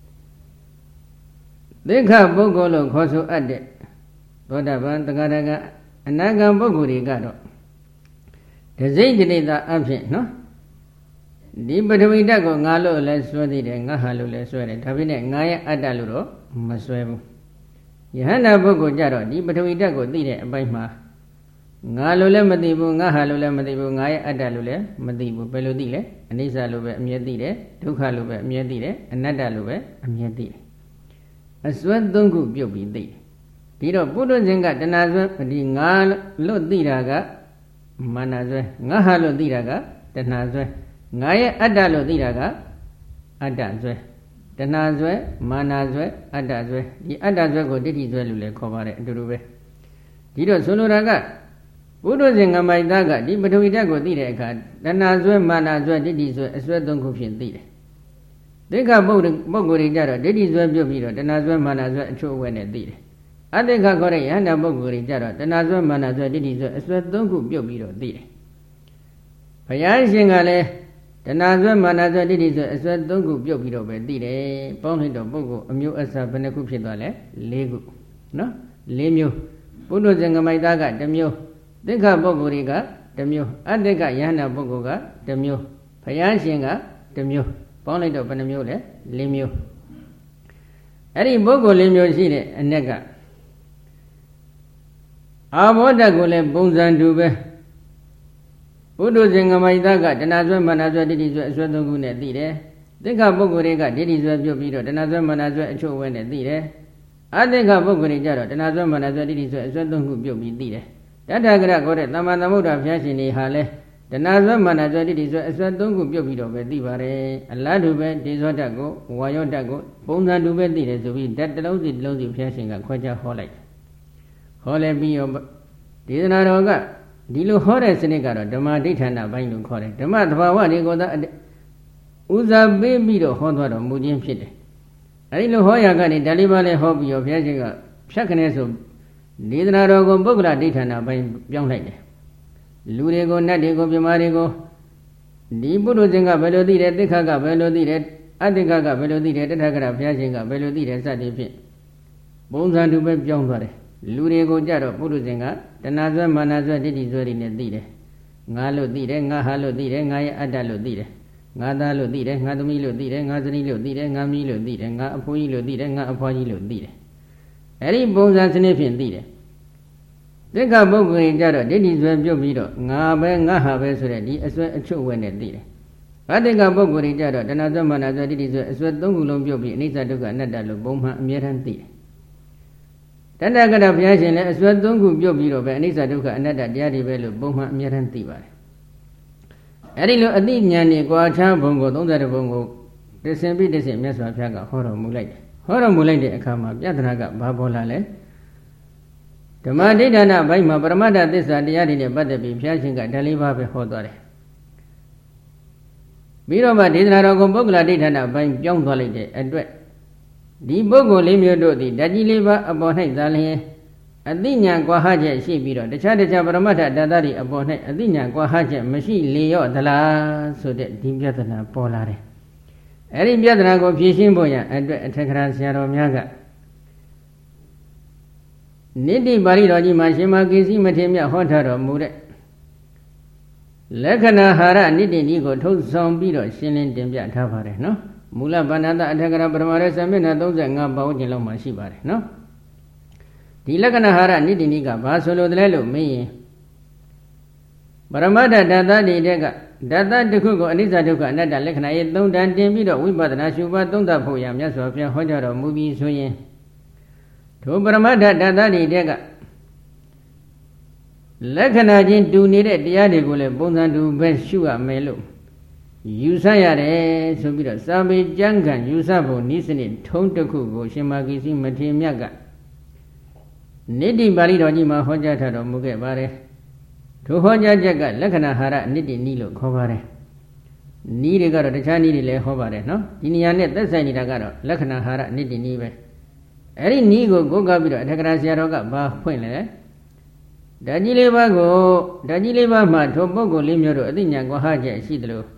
သက္ခပုဂ္ဂိုလ်လို့ခေါ်ဆိုအပ်တဲ့သောတာပန်တဂရကအနာဂံပုဂ္ဂိုလ်တွေကတော့ဒစိတ်တိတာအဖြစ်နော်ဒီပထဝီဓာတ်ကိုငါလို့လည်းဆွဲသေးတယ်ငါဟာလို့လည်းဆွဲတယ်ဒါပေမဲ့ငါရဲ့အတ္တလို့တော့မဆွဲဘူးယဟန္တာပုဂ္ဂိုလ်ကြတော့ဒီပထဝီဓာတ်ကိုသိတဲ့အပိုင်းမှာငါလို့လည်းမသိဘူးငါဟာလို့လည်းမသိဘူးငါရဲ့အတ္တလို့လည်းမသိဘူးဘယ်လိုသိလဲအနိစ္စလို့ပဲအမြဲသိတယ်ဒုက္ခလို့ပဲအမြဲသိတယ်အနတ္တလို့ပဲအမြဲသိတယ်အစွဲသုံးခုပြုတ်ပြီးသိတယ်ဒီတော့ပုထုဇဉ်ကတဏှာစွဲဒီငါလို့သိတာကမာနစွဲငါဟာလို့သိတာကတဏှာစွဲငါရဲ့အတ္တလို့သိတာကအတ္တစွဲတဏှာစွဲမာနစွဲအတ္တစွဲဒီအတ္တစွဲကိုဒိဋ္ဌိစွဲလို့လည်းခေါ်ပါတယ်အတူတူပဲဒီတော့ဆိုလိုတာကပုထုဇဉ်ငမိုက်သားကဒီပထဝီဓာတ်ကိုသိတဲ့အခါတဏှာစွဲမာနစွဲဒိဋ္ဌိစွဲအစွဲသုံးခုဖြင့်သိတယ်ဒိဋ္ဌပုဂ္ဂိုလ်ပုဂ္ဂိုလ်တွေကြတော့ဒိဋ္ဌိစွဲပြုတ်ပြီးတော့တဏှာစွဲမာနစွဲအချို့အဝဲနဲ့သိတယ်အတ္တခခေါ်တဲ့ယဟန္တာပုဂ္ဂိုလ်တွေကြတော့တဏှာစွဲမာနစွဲဒိဋ္ဌိစွဲအစွဲသုံးခုပြုတ်ပြီးတော့သိတယ်ဘုရားရှင်ကလည်းတဏှာစွဲမာနစွဲဒိဋ္ဌိစွဲအစွဲသုံးခုပြုတ်ပြီးတော့ပဲသိတယ်ပေါင်းလိုက်တော့ပုဂ္ဂိုလ်အမျိုးအစားဘယ်နှခုဖြစ်သွားလဲလေးခုနော်လေးမျိုးပုထုဇဉ်ငမိုက်သားကတစ်မျိုးသက္ခပုဂ္ဂိုလ်တွေကတစ်မျိုးအတ္တကယဟန္တာပုဂ္ဂိုလ်ကတစ်မျိုးဘုရားရှင်ကတစ်မျိုးပေါင်းလိုက်တော့ဘယ်နှမျိုးလဲလေးမျိုးအဲ့ဒီပုဂ္ဂိုလ်လေးမျိုးရှိတဲ့အ내ကအာဘောဓကိုလည်းပုံစံတူပဲပုထုဇဉ်ငမိုက်သားကတဏှာစွဲမာနစွဲဒိဋ္ဌိစွဲအစွဲသုံးခုနဲ့သိတယ်သက္ခပုဂ္ဂိုလ်တွေကဒိဋ္ဌိစွဲပြုတ်ပြီးတော့တဏှာစွဲမာနစွဲအချို့ဝဲနဲ့သိတယ်အတ္တခပုဂ္ဂိုလ်တွေကြတော့တဏှာစွဲမာနစွဲဒိဋ္ဌိစွဲအစွဲသုံးခုပြုတ်ပြီးသိတယ်တတ္ထဂရခေါ်တဲ့သမ္မာသမ္ဗုဒ္ဓဘုရားရှင်တွေဟာလဲတဏှာဇွဲမာနဇွဲဒိဋ္ဌိဇွဲအစွဲသုံးခုပြုတ်ပြီးတော့ပဲသိပါတယ်အလားတူပဲဒေဇောဓာတ်ကိုဝါယောဓာတ်ကိုပုံစံတူပဲသိတယ်ဆိုပြီးဓာတ်တစ်လုံးစီတစ်လုံးစီဘုရားရှင်ကခွဲခြားဟောလိုက်ဟောလဲပြီးရောဒေသနာတော်ကဒီလိုဟောတဲ့စနစ်ကတော့ဓမ္မဒိဋ္ဌာဏဘိုင်းလို့ခေါ်တယ်ဓမ္မသဘာဝတွေကိုသာဦးစားပေးပြီးတော့ဟောသွားတော်မူခြင်းဖြစ်တယ်အဲဒီလိုဟောရကနေဓာလေးပါးလေးဟောပြီးရောဘုရားရှင်ကဖြတ်ခနဲ့ဆိုဒေသနာတော်ကိုပုဂ္ဂလဒိဋ္ဌာဏဘိုင်းပြောင်းလိုက်တယ်လူတွေကိုနတ်တွေကိုပြမာတွေကိုဒီပုရုဇဉ်ကဘယ်လိုသိတယ်တိခကဘယ်လိုသိတယ်အတ္တိကကဘယ်လိုသိတယ်တထကရာဘုရားရှင်ကဘယ်လိုသိတယ်စသည်ဖြင့်ပုံစံတူပဲပြောင်းသွားတယ်လူတွေကိုကြတော့ပုရုဇဉ်ကတဏှာဇွဲမာနဇွဲဒိဋ္ဌိဇွဲတွေနဲ့သိတယ်ငါလို့သိတယ်ငါဟာလို့သိတယ်ငါရဲ့အတ္တလို့သိတယ်ငါသားလို့သိတယ်ငါသမီးလို့သိတယ်ငါဇနီးလို့သိတယ်ငါမီးလို့သိတယ်ငါအဖိုးကြီးလို့သိတယ်ငါအဖွားကြီးလို့သိတယ်အဲ့ဒီပုံစံစနစ်ဖြင့်သိတယ်တိက္ခပုဂ္ဂိုလ်ကြတော့ဒိဋ္ဌိဇွဲပြုတ်ပြီးတော့ငါပဲငါဟာပဲဆိုတဲ့ဒီအစွဲအချုပ်ဝဲနဲ့သိတယ်အတ္တိကပုဂ္ဂိုလ်ကြတော့တဏှာဇွဲမာနဇွဲဒိဋ္ဌိဇွဲအစွဲသုံးခုလုံးပြုတ်ပြီးအနိစ္စဒုက္ခအနတ္တလို့ပုံမှန်အမြဲတမ်းသိတယ်တဏ္ဍကရဘုရားရှင်လည်းအစွဲသုံးခုပြုတ်ပြီးတော့ပဲအနိစ္စဒုက္ခအနတ္တတရားတွေပဲလို့ပုံမှန်အမြဲတမ်းသိပါတယ်အဲ့ဒီလိုအသိဉာဏ်နဲ့ကြွားချဘုံကိုသုံးဆယ်ဘုံကိုတဆင်ပြီးတဆင်မြတ်စွာဘုရားကဟောတော်မူလိုက်တယ်ဟောတော်မူလိုက်တဲ့အခါမှာပြဿနာကဘာပေါ်လာလဲဓမ္မဒိဋ္ဌာဏဘိုင်းမှာပရမတ္ထသစ္စာတရားတွေနဲ့ပတ်သက်ပြီးဘုရားရှင်ကဓာလေးပါးပဲဟောသွားတယ်ပြီးတော့မှဒေသနာတော်ကိုပုဂ္ဂလဒိဋ္ဌာဏဘိုင်းပြောင်းသွားလိုက်တဲ့အတွက်ဒီပုဂ္ဂိုလ်လေးမျိုးတို့သည်ဓာတ်ကြီးလေးပါးအပေါ်၌သာလျှင်အသိဉာဏ်ကွာဟချက်ရှိပြီးတော့တခြားတခြားပရမတ္ထဓာတ်တွေအပေါ်၌အသိဉာဏ်ကွာဟချက်မရှိလေရော့သလားဆိုတဲ့ဒီပြဿနာပေါ်လာတယ်အဲ့ဒီပြဿနာကိုဖြေရှင်းဖို့ရန်အတွက်အထက်ကရာဆရာတော်များကနိတိပါဠိတော်ကြီးမှာရှင်မကိစီမထေရမြတ်ဟောထားတော်မူတဲ့လက္ခဏာဟာရနိတိနည်းကိုထုတ်ဆောင်ပြီးတော့ရှင်းလင်းတင်ပြထားပါတယ်နော်မူလဗန္ဒတအထက်ကရာပရမရေသမျက်နှာသုံးဆယ်ငါးပါးဝန်းကျင်လောက်မှာရှိပါတယ်နော်ဒီလက္ခဏာဟာရနိတိနည်းကဘာဆိုလိုတယ်လို့မေးရင်ပရမတ္ထဓာတ်တွေတဲ့ကဓာတ်တစ်ခုကိုအနိစ္စဒုက္ခအနတ္တလက္ခဏာရဲ့သုံးတန်တင်ပြီးတော့ဝိပဿနာရှုပါသုံးသပ်ဖို့ရမြတ်စွာဘုရားဟောကြားတော်မူပြီးဆိုရင်ထိုပရမတ္ထဓာတ်တွေတဲ့ကလက္ခဏာချင်းတူနေတဲ့တရားတွေကိုလည်းပုံစံတူပဲရှုရမယ်လို့ယူဆရတယ်ဆိုပြီးတော့စာပေကျမ်းဂန်ယူဆဖို့ဤစနစ်ထုံးတစ်ခုကိုရှင်မဂိစီမထေရမြတ်ကနိတိပါဠိတော်ကြီးမှာဟောကြားထားတော်မူခဲ့ပါတယ်ထိုဟောကြားချက်ကလက္ခဏာဟာရနိတိနည်းလို့ခေါ်ပါတယ်နည်းတွေကတော့တခြားနည်းတွေလည်းဟောပါတယ်နော်ဒီနေရာနဲ့သက်ဆိုင်နေတာကတော့လက္ခဏာဟာရနိတိနည်းပဲအဲ့ဒီနည်းကိုကိုးကားပြီးတော့အထက်ကရာဆရာတော်ကဘာဖွင့်လဲဓာကြီးလေးပါးကိုဓာကြီးလေးပါးမှာထိုပုဂ္ဂိုလ်လေးမျိုးတို့အသိဉာဏ်ကွာဟချက်ရှိသလို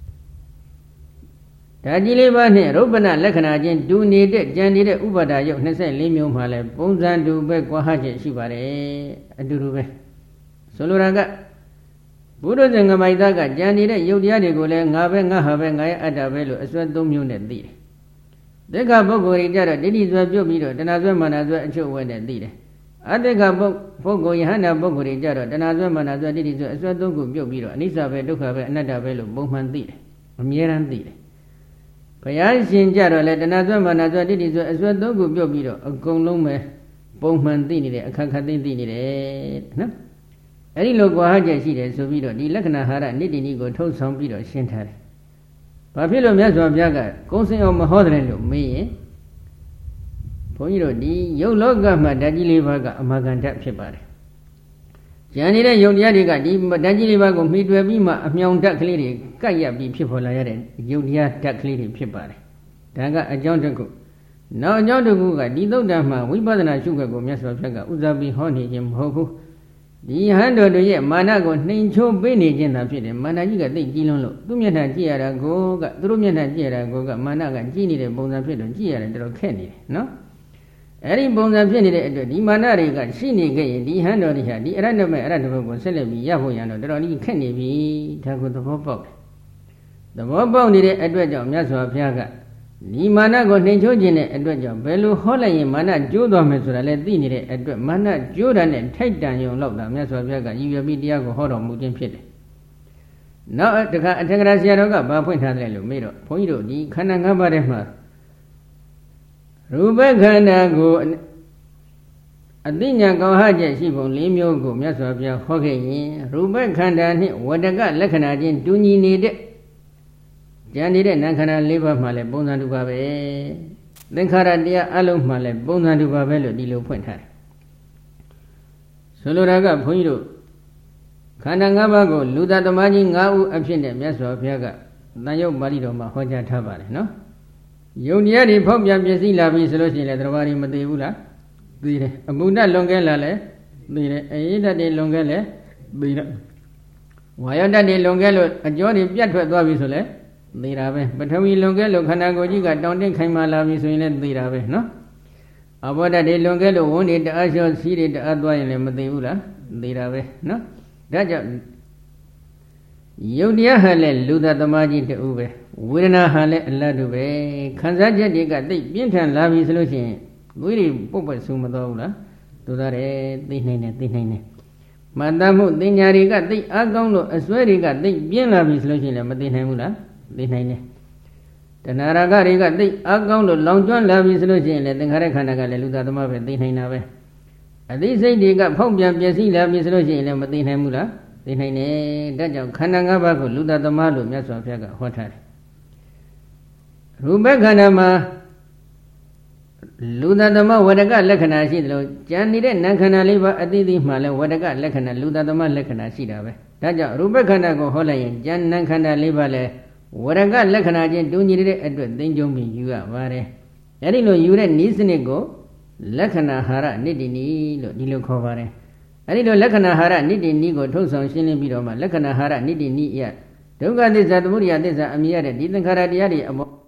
ဓာကြီးလေးပါးနဲ့ရုပ်ပနလက္ခဏာချင်းတူနေတဲ့ကြံနေတဲ့ဥပါဒာယုတ်နှစ်ဆယ်လေးမျိုးမှလည်းပုံစံတူပဲကွာဟချက်ရှိပါတယ်အတူတူပဲဆိုလိုတာကဘုဒ္ဓဇင်ကမိုက်သားကကြံနေတဲ့ယုတ်တရားတွေကိုလည်းငါပဲငါဟာပဲငါရဲ့အတ္တပဲလို့အစွဲသုံးမျိုးနဲ့သိတယ်သက္ကပုဂ္ဂိုလ်ကြီးကြတော့ဒိဋ္ဌိဇွဲပြုတ်ပြီးတော့တဏှာဇွဲမာနဇွဲအချုပ်ဝဲနဲ့သိတယ်အတ္တကပုဂ္ဂိုလ်ယဟန္တာပုဂ္ဂိုလ်ကြီးကြတော့တဏှာဇွဲမာနဇွဲဒိဋ္ဌိဇွဲအစွဲသုံးခုပြုတ်ပြီးတော့အနိစ္စပဲဒုက္ခပဲအနတ္တပဲလို့ပုံမှန်သိတယ်အမြဲတမ်းသိတယ်ဘုရားရှင်ကြတော့လေတဏှာဇွဲမာနဇွဲဒိဋ္ဌိဇွဲအစွဲသုံးခုပြုတ်ပြီးတော့အကုန်လုံးပဲပုံမှန်သိနေတယ်အခါခါသိသိနေတယ်နော်အဲ့ဒီလိုကွာဟချက်ရှိတယ်ဆိုပြီးတော့ဒီလက္ခဏာဟာရနိတိနည်းကိုထုတ်ဆောင်ပြီးတော့ရှင်းထားတယ်ဘာဖြစ်လို့မြတ်စွာဘုရားကကုံစင်အောင်မဟောတယ်လို့မေးရင်ဘုန်းကြီးတို့ဒီယုတ်လောကမှာဓာတ်ကြီးလေးပါးကအမဂန္တဖြစ်ပါတယ်။ဉာဏ်နေတဲ့ယုတ်တရားတွေကဒီဓာတ်ကြီးလေးပါးကိုမှီတွယ်ပြီးမှအမြောင်ဓာတ်ကလေးတွေကပ်ရပ်ပြီးဖြစ်ပေါ်လာရတဲ့ယုတ်တရားဓာတ်ကလေးတွေဖြစ်ပါတယ်။ဒါကအကြောင်းတစ်ခု။နောက်အကြောင်းတစ်ခုကဒီသုတ်တံမှာဝိပဿနာရှုခွက်ကိုမြတ်စွာဘုရားကဥဇာပြီးဟောနေခြင်းမဟုတ်ဘူး။ဒီဟန်တော်တို့ရဲ့မာနကိုနှိမ်ချိုးပေးနေခြင်းသာဖြစ်တယ်။မာနကြီးကသိကြီးလွန်းလို့သူ့မျက်နှာကြည့်ရတာကိုကသူတို့မျက်နှာကြည့်ရတာကိုကမာနကကြည့်နေတဲ့ပုံစံဖြစ်တော့ကြည့်ရတယ်တော်တော်ခက်နေတယ်နော်။အဲ့ဒီပုံစံဖြစ်နေတဲ့အတွက်ဒီမာနတွေကရှိနေခဲ့ရင်ဒီဟန်တော်တွေဟာဒီအရတ္တမေအရတ္တဘုကိုဆက်လက်ပြီးရဖို့ရတော့တော်တော်လေးခက်နေပြီဒါကိုသဘောပေါက်တယ်သဘောပေါက်နေတဲ့အတွက်ကြောင့်မြတ်စွာဘုရားကဒီမာနကိုနှိမ်ချိုးခြင်းတဲ့အတွက်ကြောင့်ဘယ်လိုဟောလိုက်ရင်မာနကျိုးသွားမယ်ဆိုတာလည်းသိနေတဲ့အတွက်မာနကျိုးတာနဲ့ထိုက်တန်ရုံလောက်တာမြတ်စွာဘုရားကရည်ရွယ်ပြီးတရားကိုဟောတော်မူခြင်းဖြစ်တယ်နောက်တခါအထက်ကရာဆရာတော်ကဘာဖွင့်ထားတယ်လို့မေးတော့ဘုန်းကြီးတို့ဒီခန္ဓာ၅ပါးထဲမှာရူပခန္ဓာကိုအသိဉာဏ်ကောင်းဟချက်ရှိပုံ၄မျိုးကိုမြတ်စွာဘုရားဟောခဲ့ရင်ရူပခန္ဓာနှင့်ဝတ္တကလက္ခဏာချင်းတူညီနေတဲ့ဉာဏ်နေတဲ့နာမ်ခန္ဓာ၄ပါးမှလည်းပုံစံတူပါပဲသင်္ခါရတရားအလုံးမှလည်းပုံစံတူပါပဲလို့ဒီလိုဖွင့်ထားတယ်ဆိုလိုတာကဘုန်းကြီးတို့ခန္ဓာ၅ပါးကိုလူသားသမားကြီး၅ဦးအဖြစ်နဲ့မြတ်စွာဘုရားကတန်ရုပ်ပါဠိတော်မှာဟောကြားထားပါတယ်နော်ယုံတရားတွေဖောက်ပြန်ပြည့်စည်လာပြီဆိုလို့ရှိရင်လည်းတရားတွေမသိဘူးလားသိတယ်အမှုတ္တလွန်ကဲလာလဲသိတယ်အရေးတတ်တွေလွန်ကဲလဲသိတယ်ဝါယောတတ်တွေလွန်ကဲလို့အကျော်တွေပြတ်ထွက်သွားပြီဆိုလဲသိတာပဲပထဝီလွန်ကဲလို့ခန္ဓာကိုယ်ကြီးကတောင်းတင်းခိုင်မာလာပြီဆိုရင်လည်းသိတာပဲနော်အဘောတတ်တွေလွန်ကဲလို့ဝန်းတွေတအားလျှော့စီးတွေတအားသွားရင်လည်းမသိဘူးလားသိတာပဲနော်ဒါကြောင့်ယုတ်တရားဟာလည်းလူသားသမားကြီးတူပဲဝေဒနာဟာလည်းအလတ်တူပဲခံစားချက်တွေကသိပြင်းထန်လာပြီဆိုလို့ရှိရင်ဝိရိပုတ်ပတ်ဆူမတော်ဘူးလားသူသားတယ်သိနိုင်တယ်သိနိုင်တယ်မတတ်မှုတင်ညာတွေကသိအကောင်းလို့အစွဲတွေကသိပြင်းလာပြီဆိုလို့ရှိရင်လည်းမသိနိုင်ဘူးလားသိနိုင်တယ်တဏှာရာဂတွေကသိအကောင်းလို့လောင်ကျွမ်းလာပြီဆိုလို့ရှိရင်လည်းသင်္ခါရခန္ဓာကလည်းလူသားသမားပဲသိနိုင်တာပဲအသိစိတ်တွေကဖောက်ပြန်ပျက်စီးလာပြီဆိုလို့ရှိရင်လည်းမသိနိုင်ဘူးလားသိနိုင်တယ်ဒါကြောင့်ခန္ဓာ၅ပါးကိုလူသားသမားလို့မြတ်စွာဘုရားကဟောထားတယ်ရူပခန္ဓာမှာလူသားသမားဝတ္တကလက္ခဏာရှိတယ်လို့ကြံနေတဲ့နာမ်ခန္ဓာလေးပါအတိအသီးမှလည်းဝတ္တကလက္ခဏာလူသားသမားလက္ခဏာရှိတာပဲဒါကြောင့်ရူပခန္ဓာကိုဟောလိုက်ရင်ကြံနာမ်ခန္ဓာလေးပါလည်းဝရကလက္ခဏာချင်းတူညီတဲ့အတွက်သိကြုံပြီးယူရပါတယ်။အဲဒီလိုယူတဲ့နည်းစနစ်ကိုလက္ခဏာဟာရနိတ္တိနီလို့ဒီလိုခေါ်ပါတယ်။အဲဒီလိုလက္ခဏာဟာရနိတ္တိနီကိုထုတ်ဆောင်ရှင်းလင်းပြီးတော့မှလက္ခဏာဟာရနိတ္တိနီရဒုက္ခသစ္စာသမုဒယသစ္စာအမြင်ရတဲ့ဒီသင်္ခါရတရားတွေအပေါ်